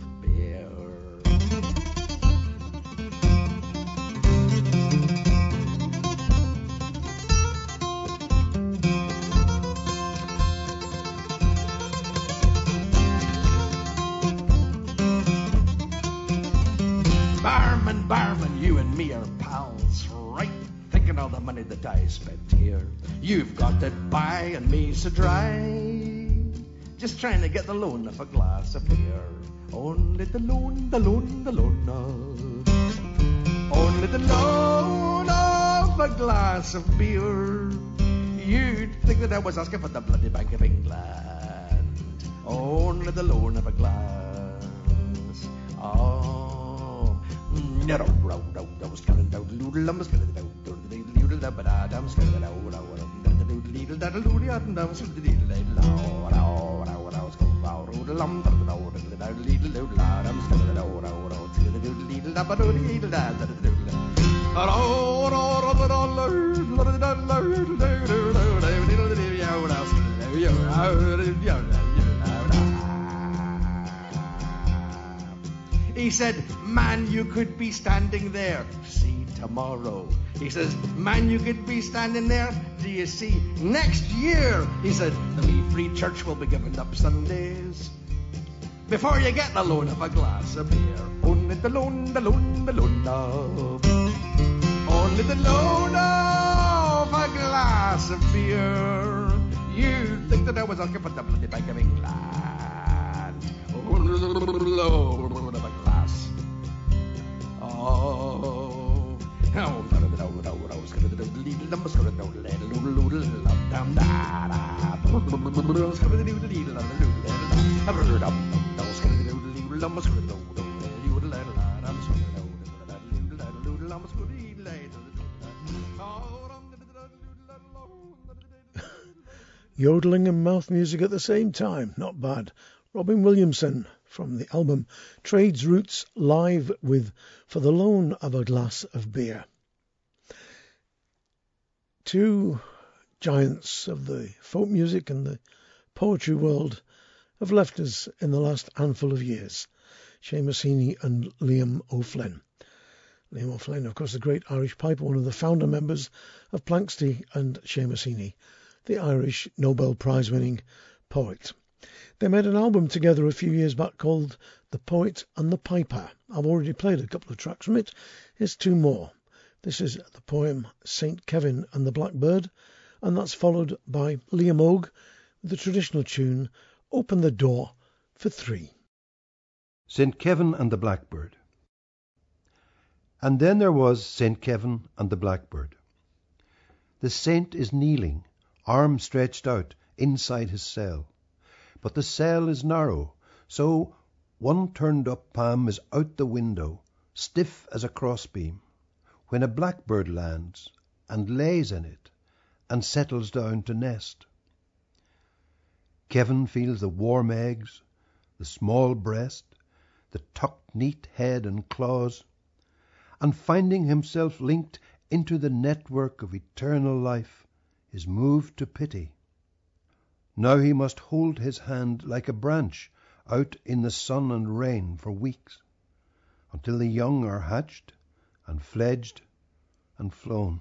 Barman, barman, you and me are pals, right? Thinking all the money that I spent here. You've got it by and me so dry. Just trying to get the loan of a glass of beer. Only the loan, the loan, the loan of. Only the loan of a glass of beer. You'd think that I was asking for the bloody Bank of England. Only the loan of a glass of. No, no, no, no, no, was coming down, doodle, I'm scared of the doodle, doodle, doodle, but I'm scared of the doodle, doodle, doodle, doodle, doodle, doodle, and I'm scared of the doodle, doodle, doodle, doodle, was going down, doodle, um, doodle, doodle, doodle, doodle, doodle, I'm scared of the doodle, doodle, doodle, doodle, doodle, doodle, doodle, doodle, doodle, doodle. He said, man, you could be standing there. See tomorrow. He says, man, you could be standing there. Do you see? Next year, he said, the wee free church will be giving up Sundays. Before you get the loan of a glass of beer. Only the loan, the loan, the loan of. Only the loan of a glass of beer. You'd think that I was looking for the bloody Bank of England. Only the loan of a glass. Oh. Oh, Yodeling and mouth music at the same time, not bad. Robin Williamson from the album Trades Roots live with For the Loan of a Glass of Beer. Two giants of the folk music and the poetry world have left us in the last handful of years, Seamus Heaney and Liam O'Flynn. Liam O'Flynn, of course, the great Irish piper, one of the founder members of Planxty, and Seamus Heaney, the Irish Nobel Prize-winning poet. They made an album together a few years back called The Poet and the Piper. I've already played a couple of tracks from it. Here's two more. This is the poem Saint Kevin and the Blackbird, and that's followed by Liam Og with the traditional tune Open the Door for Three. Saint Kevin and the Blackbird. And then there was Saint Kevin and the Blackbird. The saint is kneeling, arm stretched out inside his cell. But the cell is narrow, so one turned-up palm is out the window, stiff as a crossbeam, when a blackbird lands and lays in it and settles down to nest. Kevin feels the warm eggs, the small breast, the tucked neat head and claws, and finding himself linked into the network of eternal life, is moved to pity. Now he must hold his hand like a branch out in the sun and rain for weeks, until the young are hatched and fledged and flown.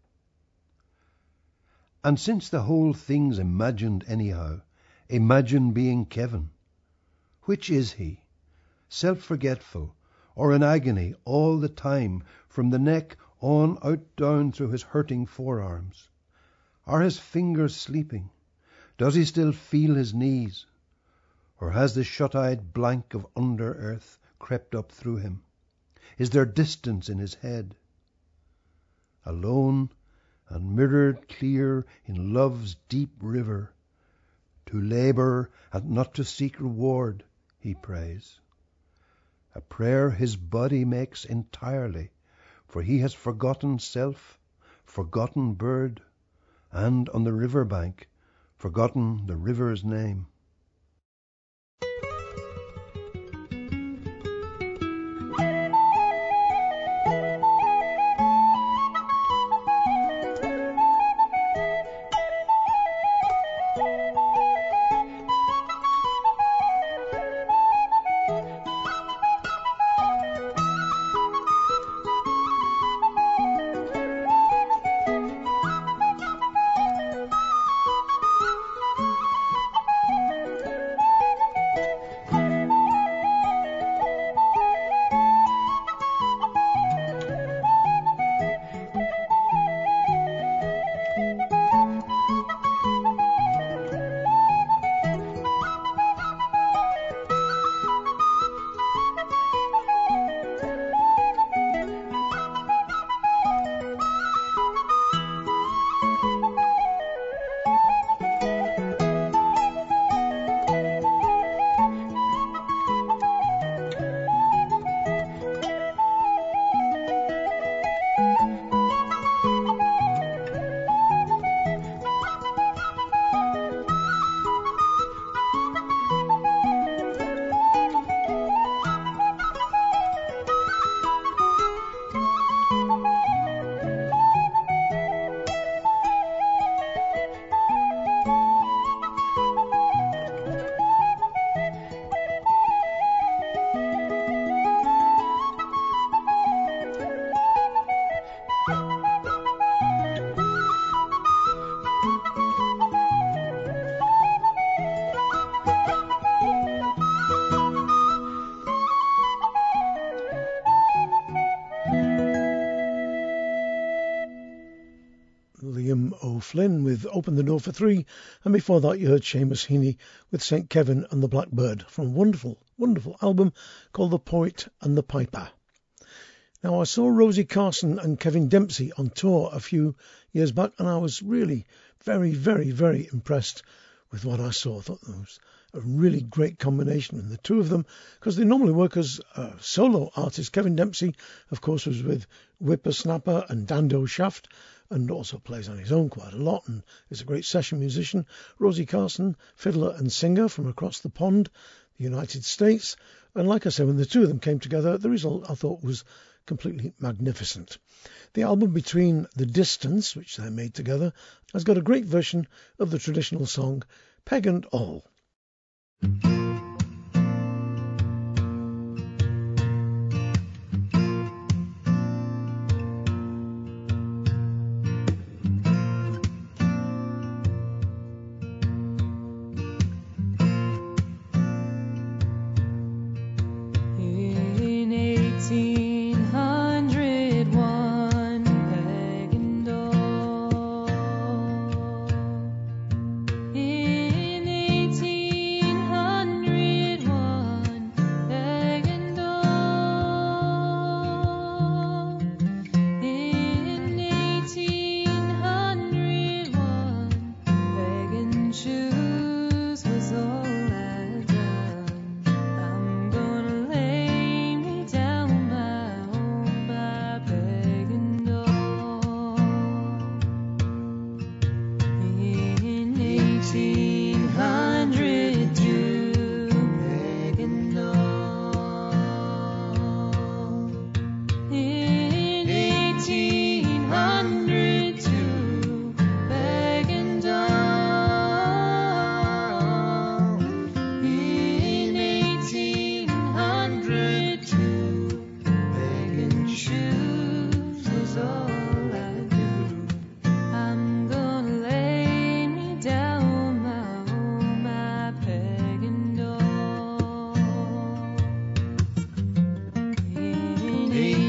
And since the whole thing's imagined anyhow, imagine being Kevin. Which is he, self-forgetful, or in agony all the time, from the neck on out down through his hurting forearms? Are his fingers sleeping? Does he still feel his knees? Or has the shut-eyed blank of under-earth crept up through him? Is there distance in his head? Alone and mirrored clear in love's deep river, to labour and not to seek reward, he prays. A prayer his body makes entirely, for he has forgotten self, forgotten bird, and on the river bank forgotten the river's name. Flynn with Open the Door for Three, and before that you heard Seamus Heaney with Saint Kevin and the Blackbird from a wonderful, wonderful album called The Poet and the Piper. Now, I saw Rosie Carson and Kevin Dempsey on tour a few years back, and I was really very, very, very impressed with what I saw. I thought that was a really great combination in the two of them, because they normally work as uh, solo artists. Kevin Dempsey, of course, was with Whippersnapper and Dando Shaft, and also plays on his own quite a lot and is a great session musician. Rosie Carson, fiddler and singer from across the pond, the United States. And like I said, when the two of them came together, the result I thought was completely magnificent. The album Between the Distance, which they made together, has got a great version of the traditional song Peg and All. In eighteen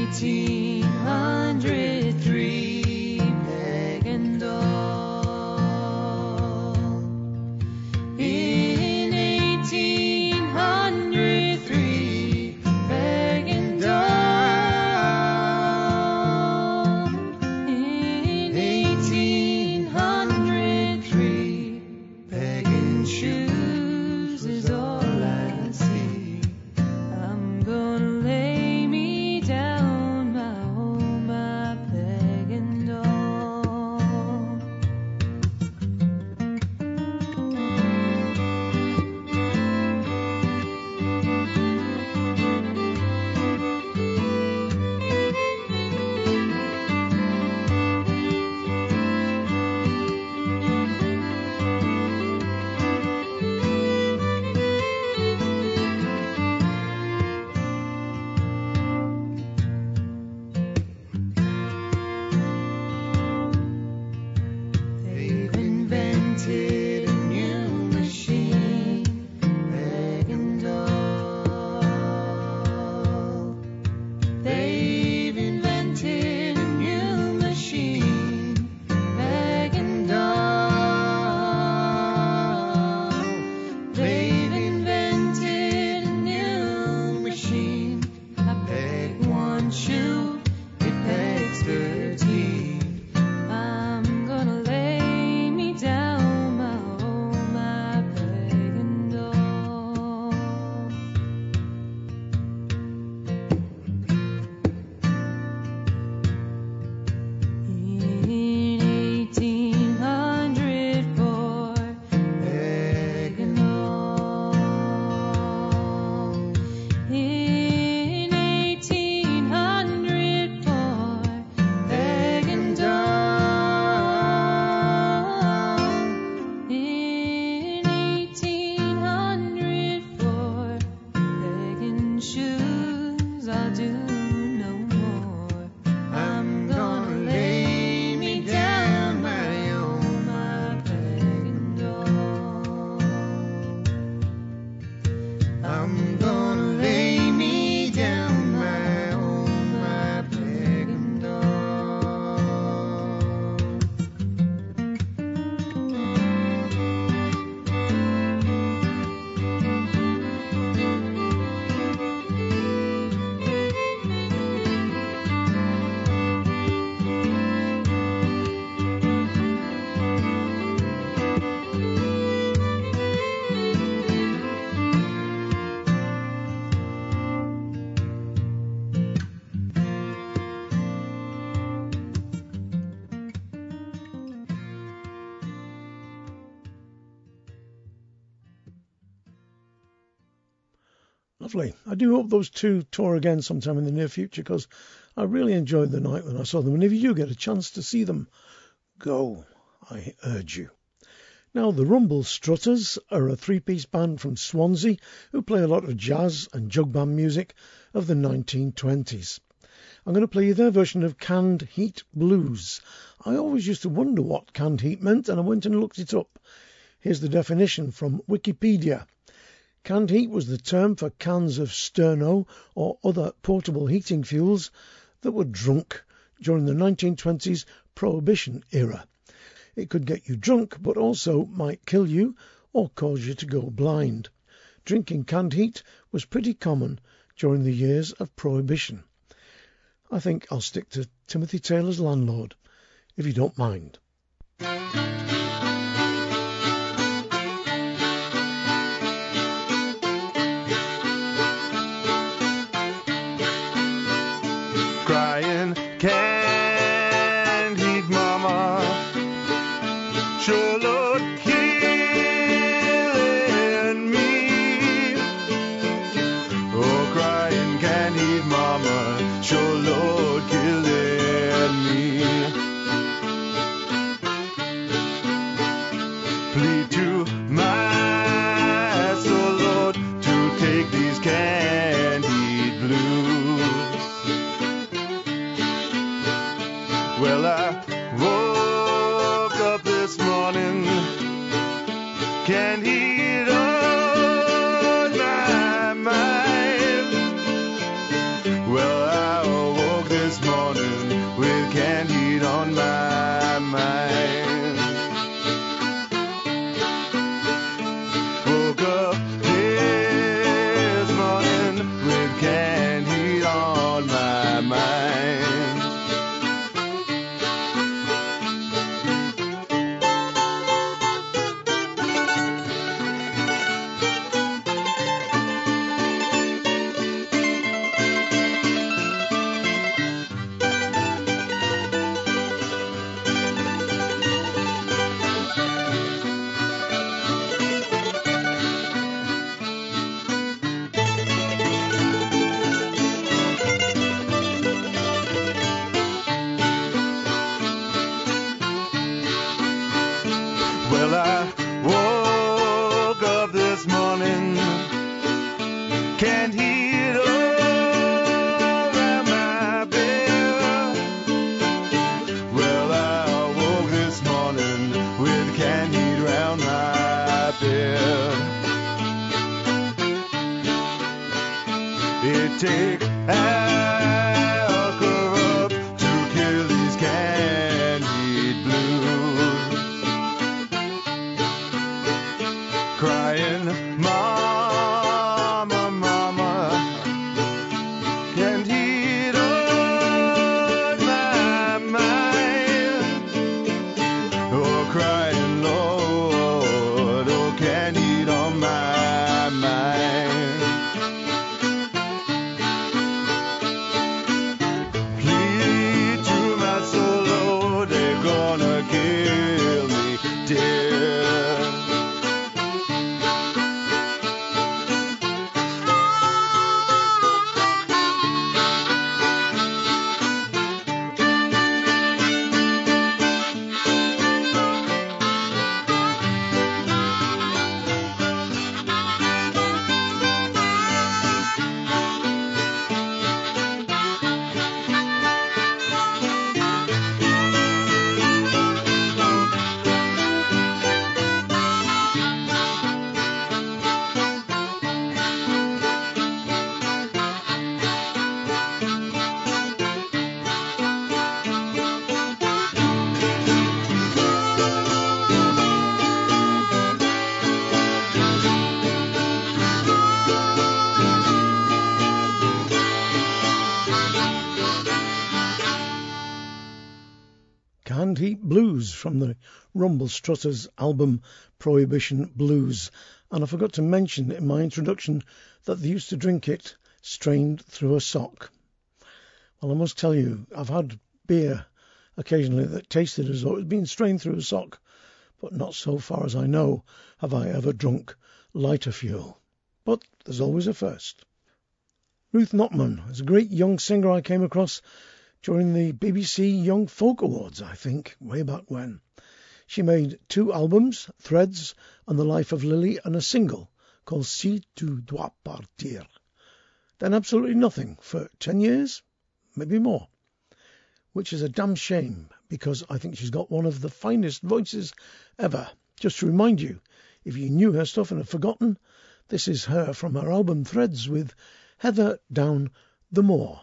eighteen hundred three, Peg and Doll. In eighteen hundred three, Peg and Doll. In eighteen hundred three, Peg and shoes is all I see. I'm gonna lay me down, my oh my Peg and Doll. They've invented a new machine, Peg and Doll. They've invented a new machine, Peg and Doll. They've invented a new machine. I peg one shoe, it pegs thirteen. I'm gonna lay me down, my oh my Peg and Doll. In eighteen hundred four, Peg and Doll. In eighteen hundred four, Peg and Doll. In eighteen hundred four, Peg and shoes I'll do no more. I'm gonna lay me down, my oh my Peg and Doll. I'm gonna lay me down, my oh my Peg and Doll. Lovely. I do hope those two tour again sometime in the near future, because I really enjoyed the night when I saw them. And if you do get a chance to see them, go, I urge you. Now, the Rumble Strutters are a three-piece band from Swansea who play a lot of jazz and jug band music of the nineteen twenties. I'm going to play you their version of Canned Heat Blues. I always used to wonder what canned heat meant, and I went and looked it up. Here's the definition from Wikipedia. Canned heat was the term for cans of sterno or other portable heating fuels that were drunk during the nineteen twenties Prohibition era. It could get you drunk, but also might kill you or cause you to go blind. Drinking canned heat was pretty common during the years of Prohibition. I think I'll stick to Timothy Taylor's Landlord, if you don't mind. Crying canned heat, mama, sure look killing me. Oh, crying canned heat, mama, sure Lord killing me. Plead to my soul, Lord, to take these canned heat blues. Well, I woke up this morning, can't heat on my mind. Well, I woke morning. Can't hear it all around my bed. Well, I woke this morning with canned heat round my bed. It take alcohol to kill these canned heat blues. Crying, mama, mama, can't heat on my mind. Oh, crying, Lord, oh, can't heat on my mind. Plead to my soul, oh, they're gonna kill me dead. Canned Heat Blues from the Rumble Strutters album Prohibition Blues. And I forgot to mention in my introduction that they used to drink it strained through a sock. Well, I must tell you, I've had beer occasionally that tasted as though it was being strained through a sock, but not so far as I know have I ever drunk lighter fuel. But there's always a first. Ruth Notman is a great young singer I came across during the B B C Young Folk Awards, I think, way back when. She made two albums, Threads and The Life of Lily, and a single called Si tu dois partir. Then absolutely nothing for ten years, maybe more, which is a damn shame because I think she's got one of the finest voices ever. Just to remind you, if you knew her stuff and have forgotten, this is her from her album Threads with Heather Down the Moor.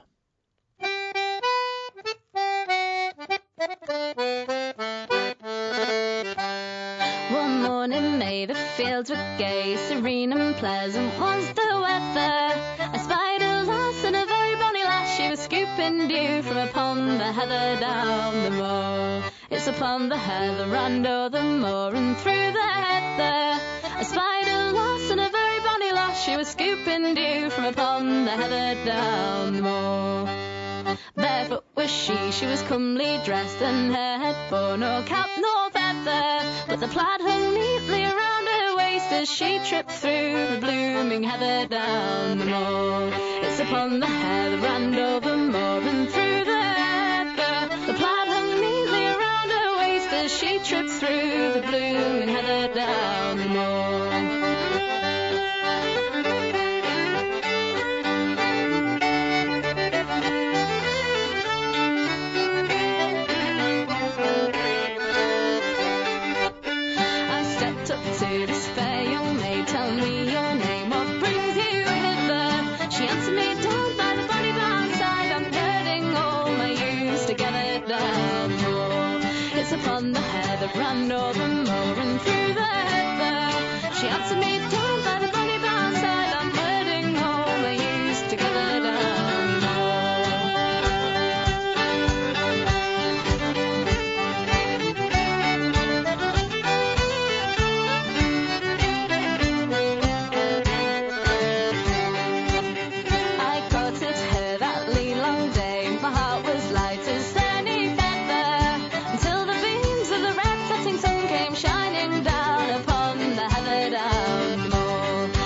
One morning May, the fields were gay, serene and pleasant was the weather. I spied a lass and a very bonny lass, she was scooping dew from upon the heather down the moor. It's upon the heather and o'er the moor and through the heather. I spied a lass and a very bonny lass, she was scooping dew from upon the heather down the moor. Barefoot was she, she was comely dressed, and her head bore no cap nor feather, but the plaid hung neatly around her waist as she tripped through the blooming heather down the moor. It's upon the heather and over the moor and through the heather, the plaid hung neatly around her waist as she tripped through the blooming heather down the moor. Upon the heather and over the moor and through the heather, she answered me down by the bonny barn side. I'm herding all my ewes together down the I courted her that lee long day, my heart was light as any feather, until the beams of the red setting sun came shining down upon the heather down the moor.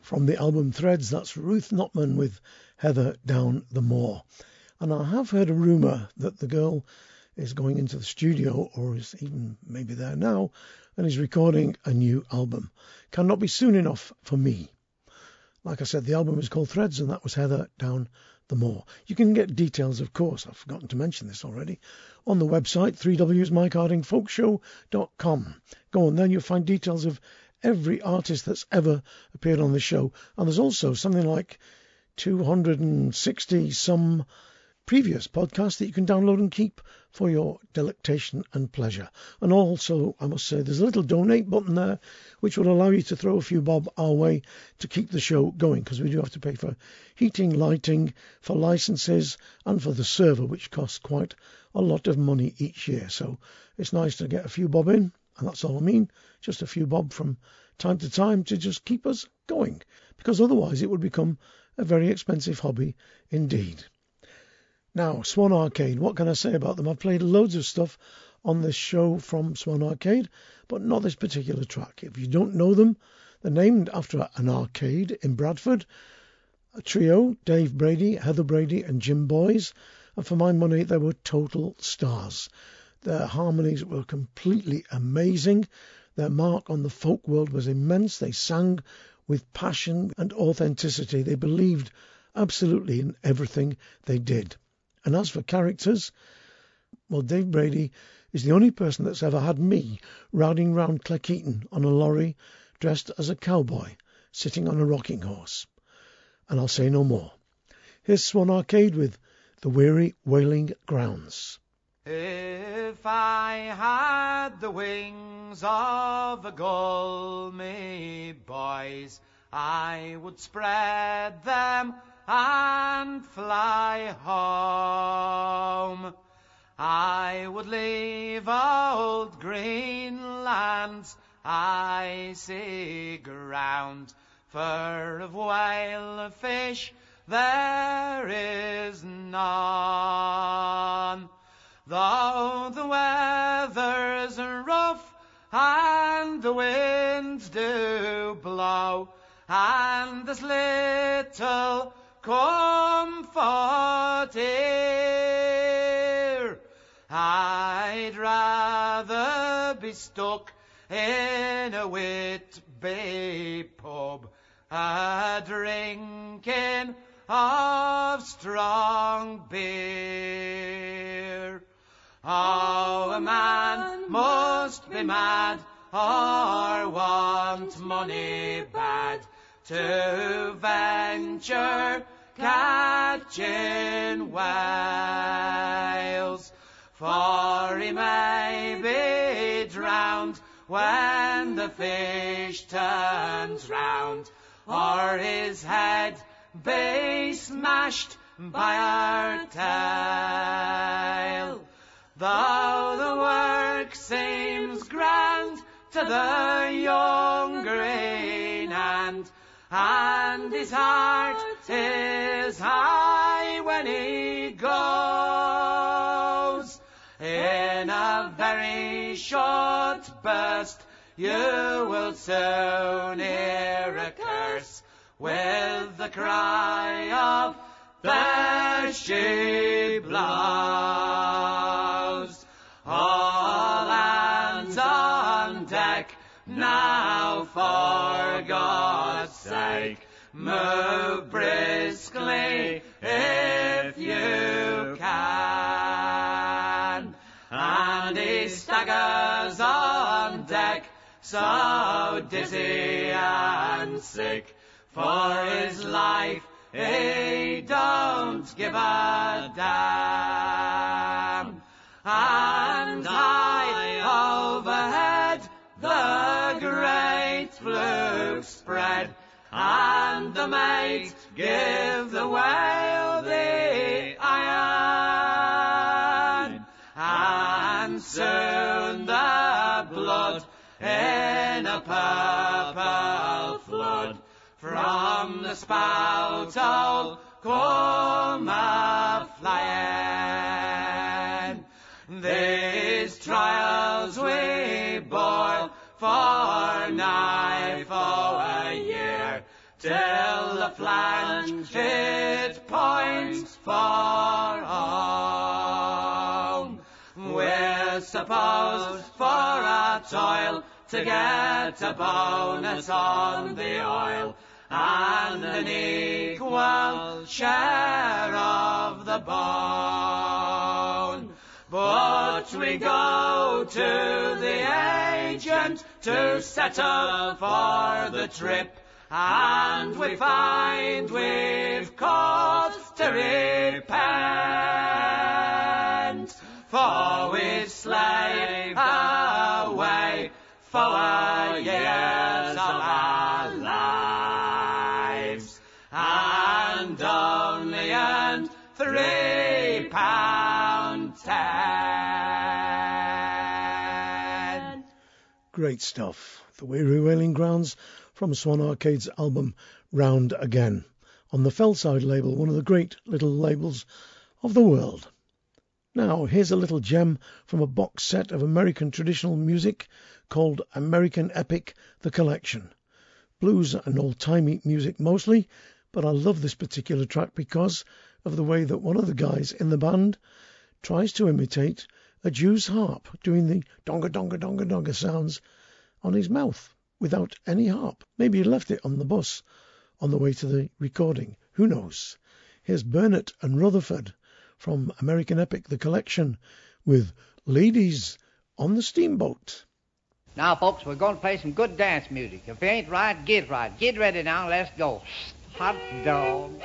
From the album Threads, that's Ruth Notman with Heather Down the Moor. And I have heard a rumour that the girl is going into the studio, or is even maybe there now, and is recording a new album. Cannot be soon enough for me. Like I said, the album is called Threads, and that was Heather Down the Moor. You can get details, of course, I've forgotten to mention this already, on the website, three w s mike harding folk show dot com. Go on, then you'll find details of every artist that's ever appeared on the show. And there's also something like two hundred sixty some previous podcasts that you can download and keep for your delectation and pleasure. And also, I must say, there's a little donate button there which will allow you to throw a few bob our way to keep the show going, because we do have to pay for heating, lighting, for licenses, and for the server, which costs quite a lot of money each year. So it's nice to get a few bob in, and that's all I mean, just a few bob from time to time to just keep us going, because otherwise it would become a very expensive hobby indeed. Now, Swan Arcade, what can I say about them? I've played loads of stuff on this show from Swan Arcade, but not this particular track. If you don't know them, they're named after an arcade in Bradford. A trio, Dave Brady, Heather Brady and Jim Boys, and for my money, they were total stars. Their harmonies were completely amazing. Their mark on the folk world was immense. They sang with passion and authenticity. They believed absolutely in everything they did. And as for characters, well, Dave Brady is the only person that's ever had me riding round Cleckheaton on a lorry dressed as a cowboy sitting on a rocking horse. And I'll say no more. Here's Swan Arcade with The Weary Wailing Grounds. If I had the wings of a gull, me boys, I would spread them and fly home. I would leave old Greenland's icy ground, for of whale fish there is none. Though the weather's rough and the winds do blow, and there's little comfort here, I'd rather be stuck in a Whitby pub, a drinking of strong beer. Oh, a man must be mad or want money bad to venture catching whales, for he may be drowned when the fish turns round, or his head be smashed by our tail. Though the work seems grand to the young green hand, and his heart is high when he goes, in a very short burst you will soon hear a curse, with the cry of "There she blows." All hands on deck now, for God's sake, move briskly if you can. And he staggers on deck, so dizzy and sick, for his life he don't give a damn. And high overhead the great fluke spread, and the mate give the whale the iron, and soon the blood in a purple flood from the spout all come a-flying. These trials we bore for nigh for a year, till the flange it points for home. We're supposed for our toil to get a bonus on the oil and an equal share of the bone. But we go to the agent to settle for the trip, and we find we've cause to repent, for we've slaved away four years of our lives, and only earned three pound ten. Great stuff. The Weary Wailing Grounds from Swan Arcade's album Round Again, on the Fellside label, one of the great little labels of the world. Now, here's a little gem from a box set of American traditional music called American Epic, The Collection. Blues and old-timey music mostly, but I love this particular track because of the way that one of the guys in the band tries to imitate a Jew's harp, doing the donga donga donga donga sounds on his mouth without any harp. Maybe he left it on the bus on the way to the recording. Who knows? Here's Burnett and Rutherford from American Epic, The Collection, with Ladies on the Steamboat. Now, folks, we're going to play some good dance music. If it ain't right, get right. Get ready now. Let's go. Hot dog.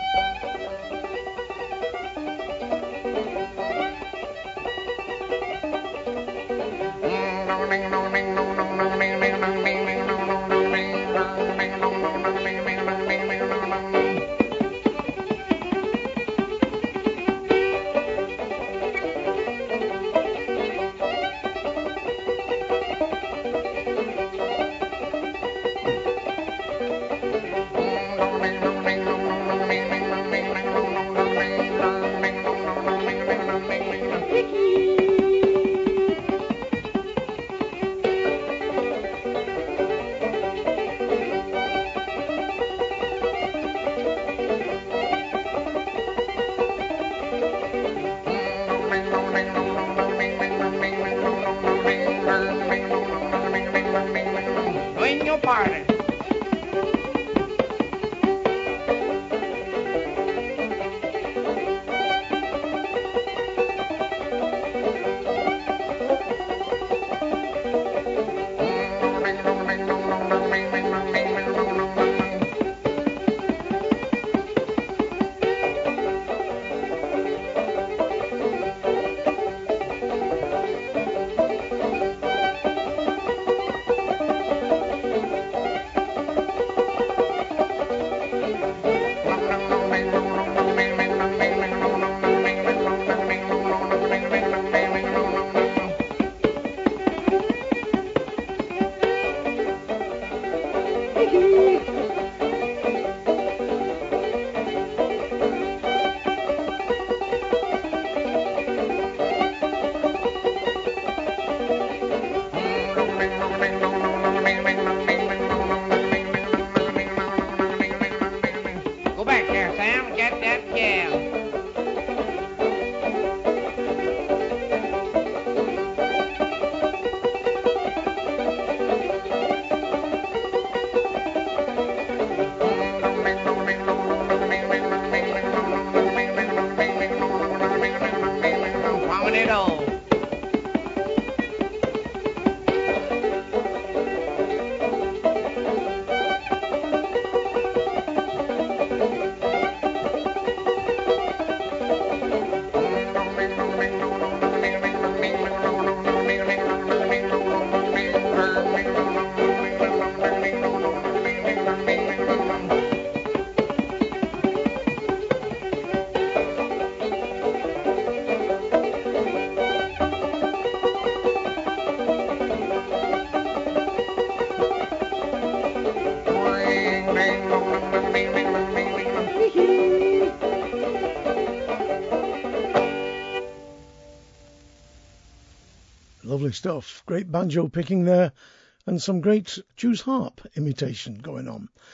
Lovely stuff. Great banjo picking there and some great Jew's harp imitation going on.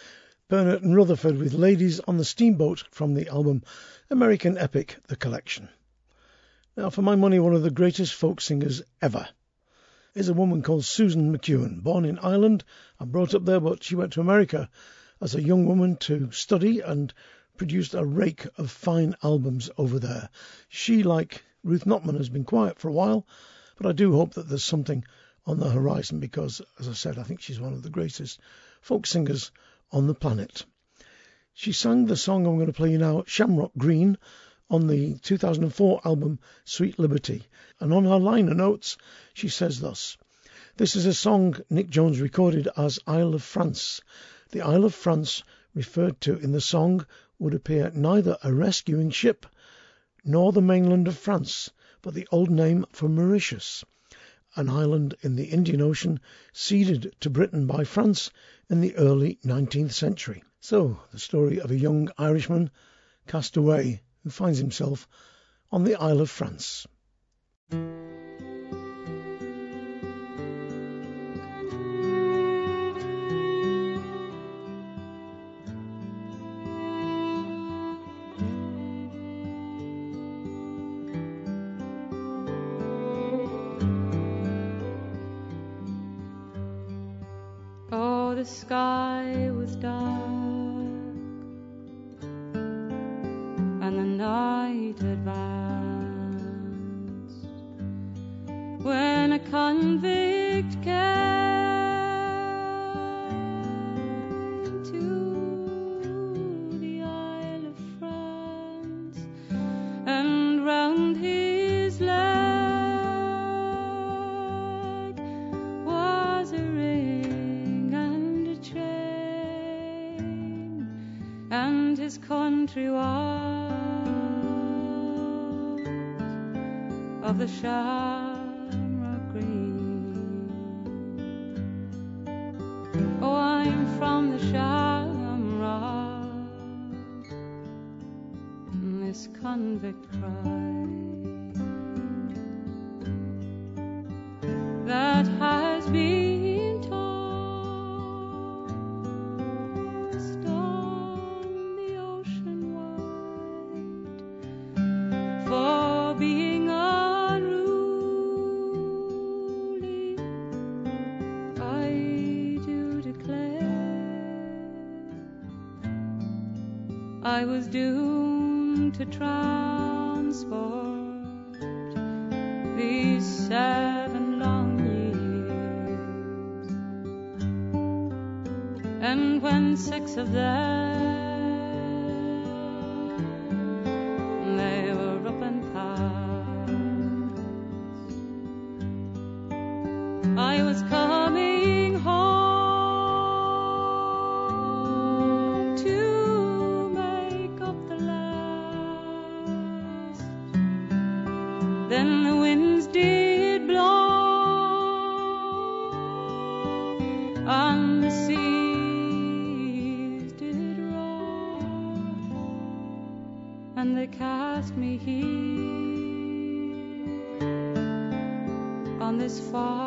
Bernard and Rutherford with Ladies on the Steamboat from the album American Epic, The Collection. Now, for my money, one of the greatest folk singers ever is a woman called Susan McEwen, born in Ireland and brought up there, but she went to America as a young woman to study and produced a rake of fine albums over there. She, like Ruth Notman, has been quiet for a while, but I do hope that there's something on the horizon because, as I said, I think she's one of the greatest folk singers on the planet. She sang the song I'm going to play you now, Shamrock Green, on the two thousand four album Sweet Liberty. And on her liner notes, she says thus: "This is a song Nick Jones recorded as Isle of France. The Isle of France referred to in the song would appear neither a rescuing ship nor the mainland of France, but the old name for Mauritius, an island in the Indian Ocean ceded to Britain by France in the early nineteenth century." So, the story of a young Irishman cast away who finds himself on the Isle of France. Oh, the sky was dark and the night advanced when a convict came to the Isle of France, and round his leg was a ring and a chain, and his country was of the shamrock green. Oh, I'm from the shamrock, this convict cried, that has been tossed on the ocean wide for being unruly. I do declare I was doomed to transport these seven long years, and when six of them they were up and past, I was coming home to make up the last. Then the winds did blow and the seas did roar, and they cast me here on this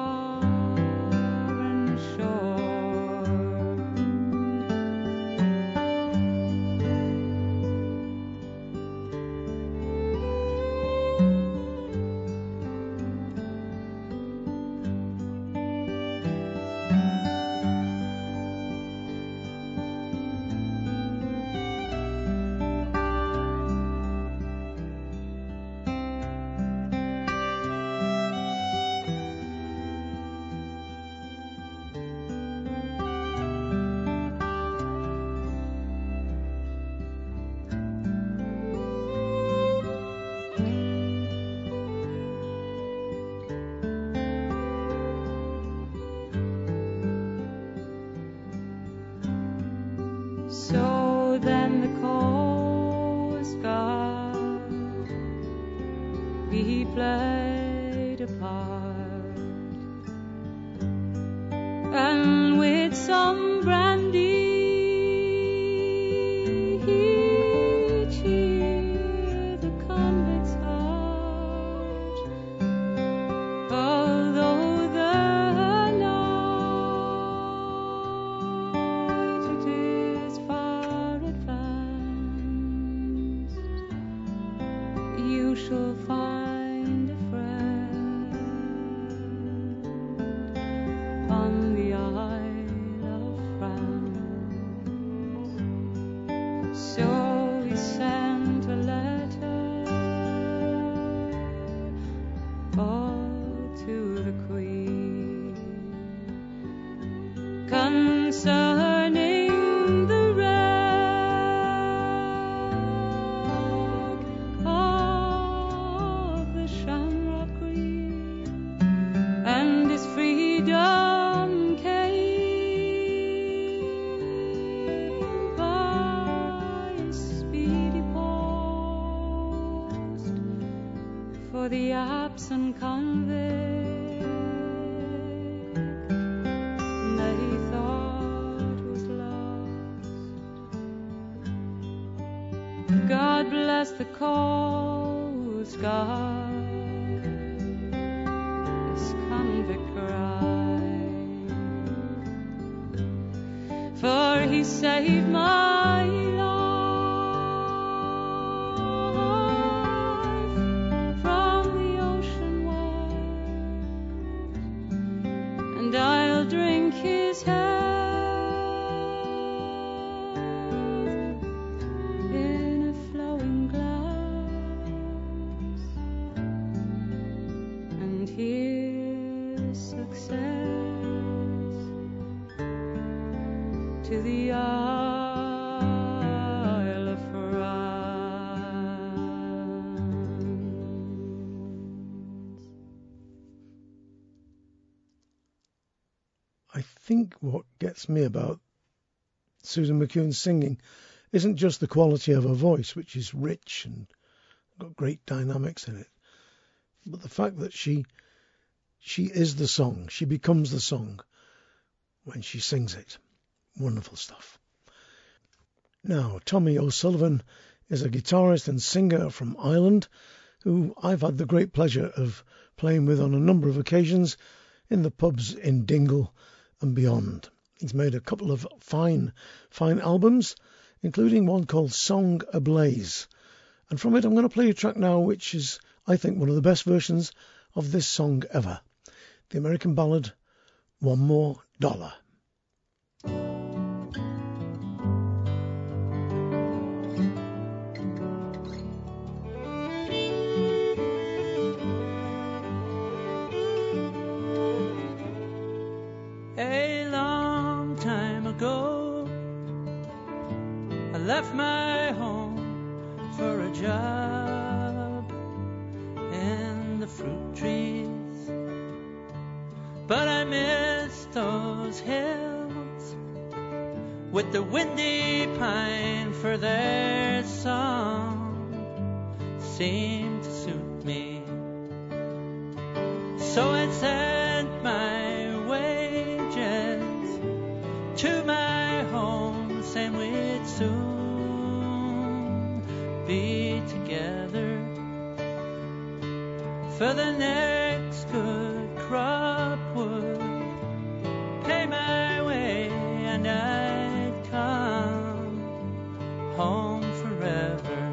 foreign shore. So then the Coast Guard, he played a part, and with some brandy he cheered the convict's heart, although the night it is far shall find a friend on the Isle of France. So he sent a letter all to the Queen concerning the wreck of the Shamrock Queen and his freedom came by a speedy post for the absent convict. They thought was lost. God bless the Coast Guard. This convict cried, for he saved my life from the ocean wide, and I'll drink his health in a flowing glass, and here's success to the Isle of France. I think what gets me about Susan McEwen's singing isn't just the quality of her voice, which is rich and got great dynamics in it, but the fact that she she is the song. She becomes the song when she sings it. Wonderful stuff. Now, Tommy O'Sullivan is a guitarist and singer from Ireland who I've had the great pleasure of playing with on a number of occasions in the pubs in Dingle and beyond. He's made a couple of fine, fine albums, including one called Song Ablaze. And from it I'm going to play a track now which is, I think, one of the best versions of this song ever. The American ballad, One More Dollar. A long time ago, I left my home for a job in the fruit trees, but I miss those hills with the windy pine, for their song seemed to suit me. So I sent my wages to my home, saying we'd soon be together for the next good crop would pay my way, and I'd come home forever.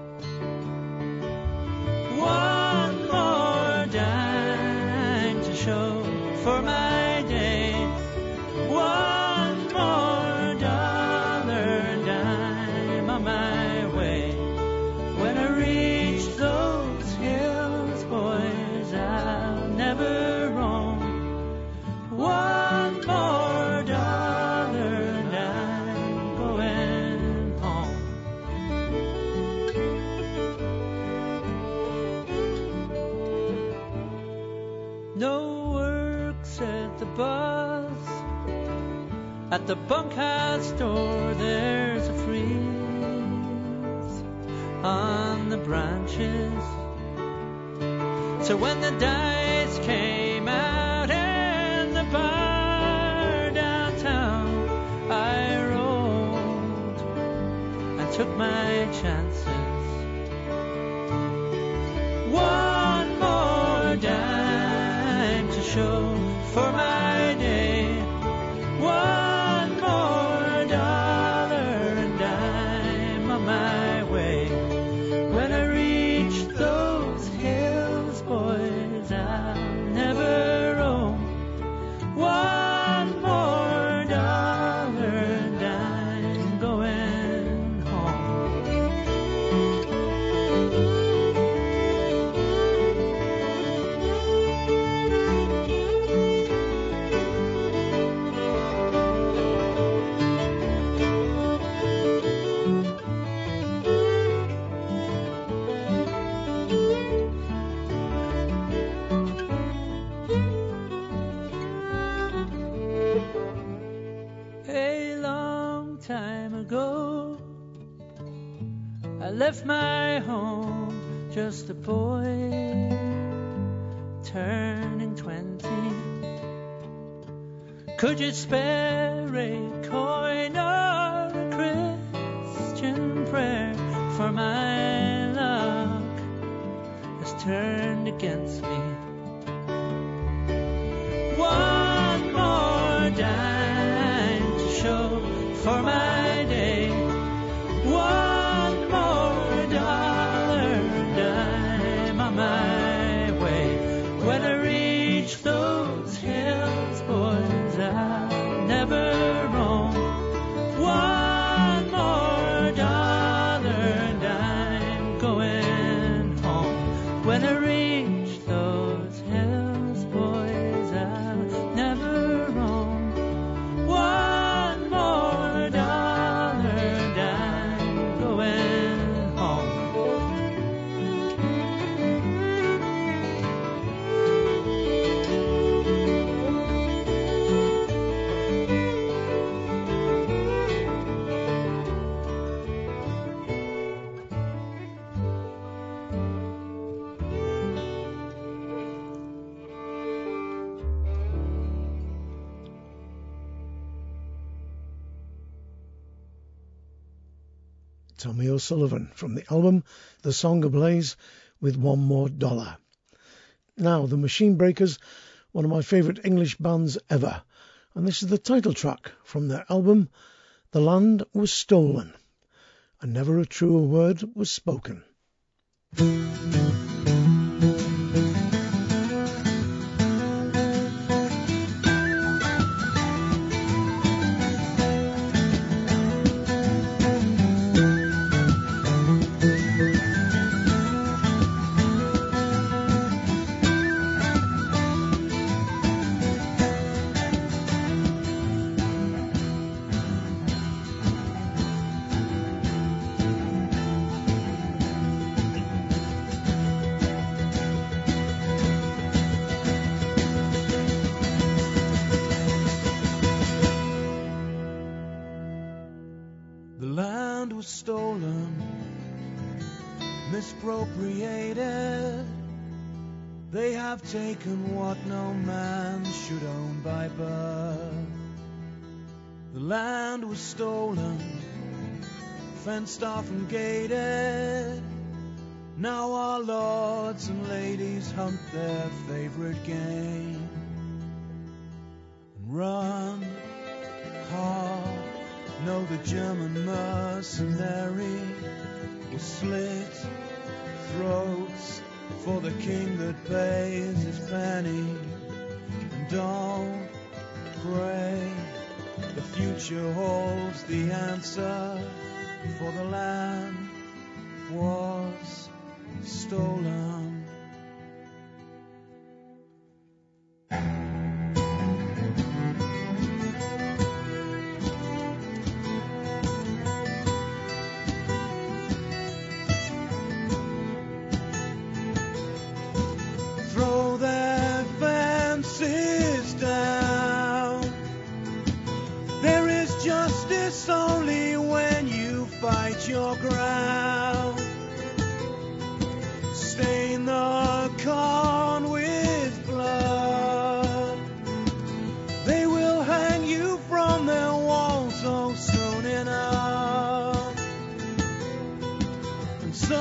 One more dime to show for my day, one more dollar and I'm on my way. When I reach those hills, boys, I'll never roam. One more dollar and I'm going home. No works at the bus, at the bunkhouse door there's a freeze on the branches. So when the dice came out in the bar downtown, I rolled and took my chances. One more dime to show for my day, one more dollar and I'm on my way. When I reach those I left my home just a boy, turning twenty. Could you spare a coin or a Christian prayer? For my luck has turned against me. One more dime to show for my day. One more dollar dime on my way. When I reach those hills, boys, I'll never roam. One more dollar dime going home. When I reach those hills, boys, I'll never roam. One more dollar dime going home. Tommy O'Sullivan from the album The Song Ablaze with One More Dollar. Now, the Machine Breakers, one of my favourite English bands ever, and this is the title track from their album The Land Was Stolen, and never a truer word was spoken. The land was stolen, misappropriated. They have taken what no man should own by birth. The land was stolen, fenced off and gated. Now our lords and ladies hunt their favorite game and run hard. No, the German mercenary will slit throats for the king that pays his penny. And don't pray, the future holds the answer, for the land was stolen. Only when you fight your ground. Stain the corn with blood. They will hang you from their walls oh soon enough. And so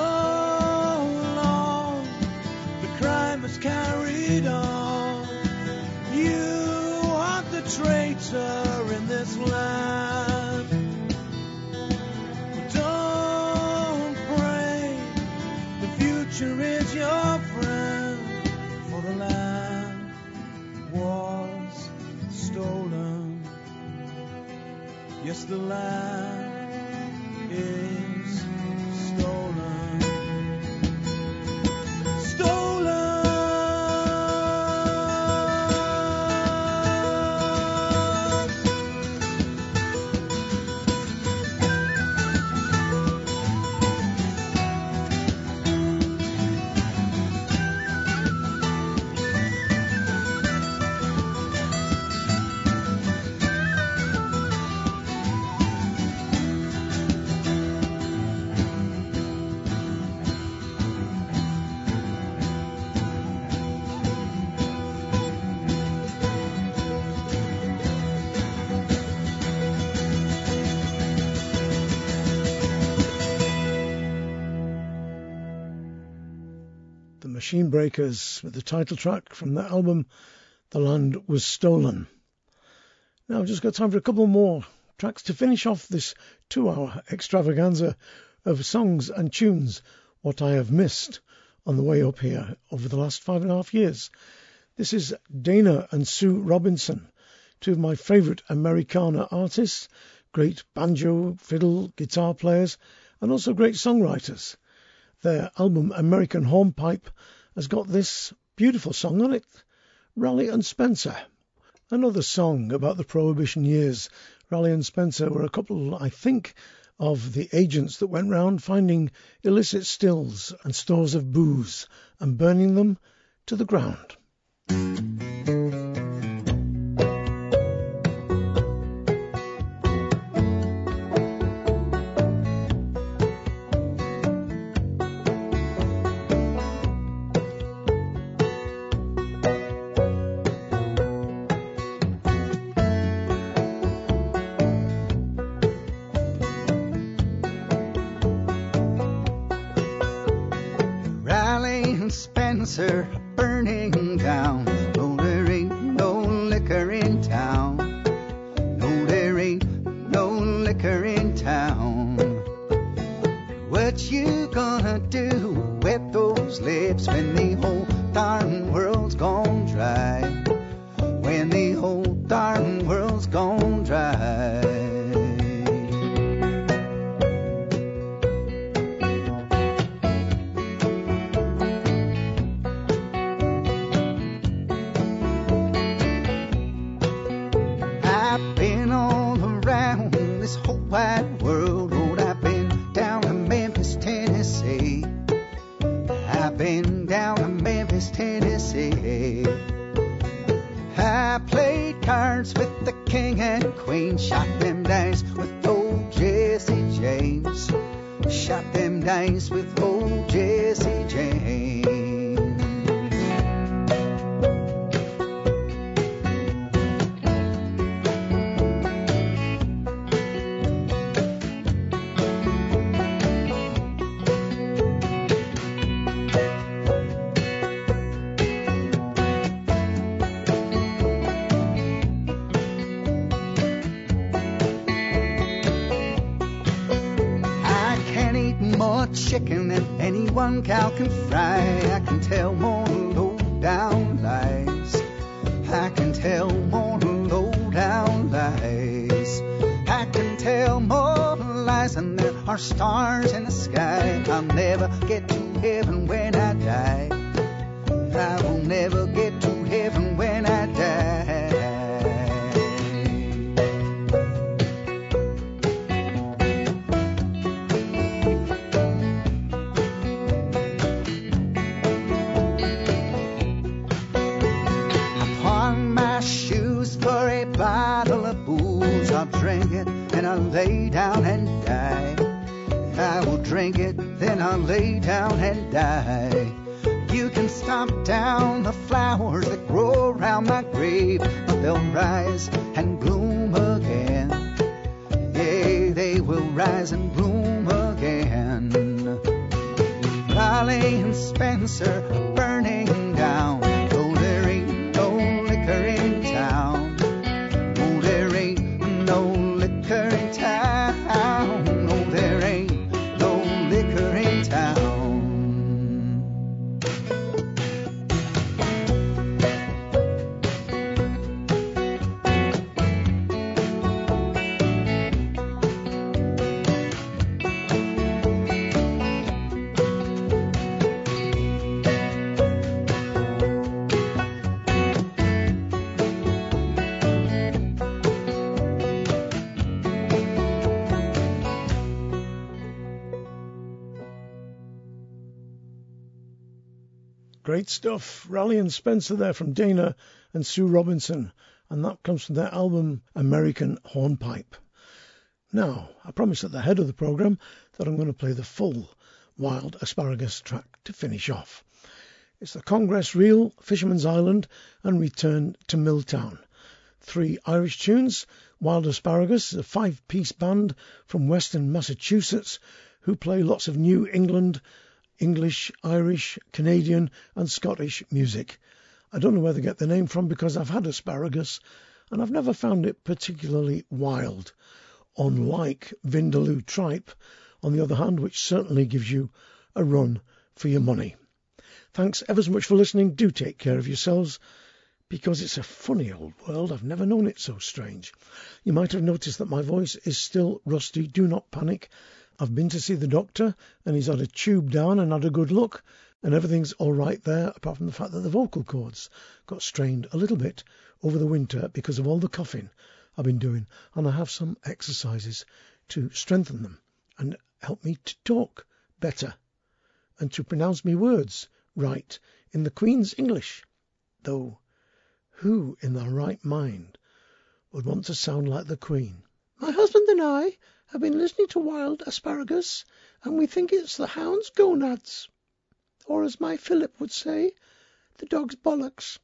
long the crime is carried on. You are the traitor in this land. Is your friend, for the land was stolen. Yes, the land is stolen. Stolen. Machine Breakers with the title track from their album The Land Was Stolen. Now I've just got time for a couple more tracks to finish off this two-hour extravaganza of songs and tunes, what I have missed on the way up here over the last five and a half years. This is Dana and Sue Robinson, two of my favourite Americana artists, great banjo, fiddle, guitar players, and also great songwriters. Their album American Hornpipe has got this beautiful song on it, Raleigh and Spencer. Another song about the Prohibition years. Raleigh and Spencer were a couple, I think, of the agents that went round finding illicit stills and stores of booze and burning them to the ground. Spencer burning down. No, there ain't no liquor in town. No, there ain't no liquor in town. What you gonna do with those lips when the whole darn world's gone dry? When the whole darn world's gone dry. Wide world, Lord, I've been down to Memphis, Tennessee. I've been down to Memphis, Tennessee. I played cards with the king and queen, shot them dice with old Jesse James. Shot them dice with old Jesse James. Chicken and any one cow can fry. I can tell more low-down lies. I can tell more low-down lies. I can tell more lies than there are stars in the sky. I'll never get to heaven when I die. I will never get to heaven when I die. Bottle of booze, I'll drink it, and I'll lay down and die. I will drink it, then I'll lay down and die. You can stomp down the flowers that grow around my grave, but they'll rise and bloom again. Yea, they will rise and bloom again. Raleigh and Spencer are burning down, though there ain't no liquor in town. No liquor in town. No, there ain't no liquor in town. Great stuff. Raleigh and Spencer there from Dana and Sue Robinson, and that comes from their album American Hornpipe. Now, I promised at the head of the programme that I'm going to play the full Wild Asparagus track to finish off. It's the Congress Reel, Fisherman's Island, and Return to Milltown. Three Irish tunes. Wild Asparagus is a five-piece band from western Massachusetts who play lots of New England English, Irish, Canadian and Scottish music. I don't know where they get the name from because I've had asparagus and I've never found it particularly wild, unlike Vindaloo tripe, on the other hand, which certainly gives you a run for your money. Thanks ever so much for listening. Do take care of yourselves, because it's a funny old world. I've never known it so strange. You might have noticed that my voice is still rusty. Do not panic. I've been to see the doctor and he's had a tube down and had a good look, and everything's all right there, apart from the fact that the vocal cords got strained a little bit over the winter because of all the coughing I've been doing, and I have some exercises to strengthen them and help me to talk better and to pronounce me words right in the Queen's English, though who in their right mind would want to sound like the Queen? My husband and I have been listening to Wild Asparagus, and we think it's the hound's gonads, or as my Philip would say, the dog's bollocks.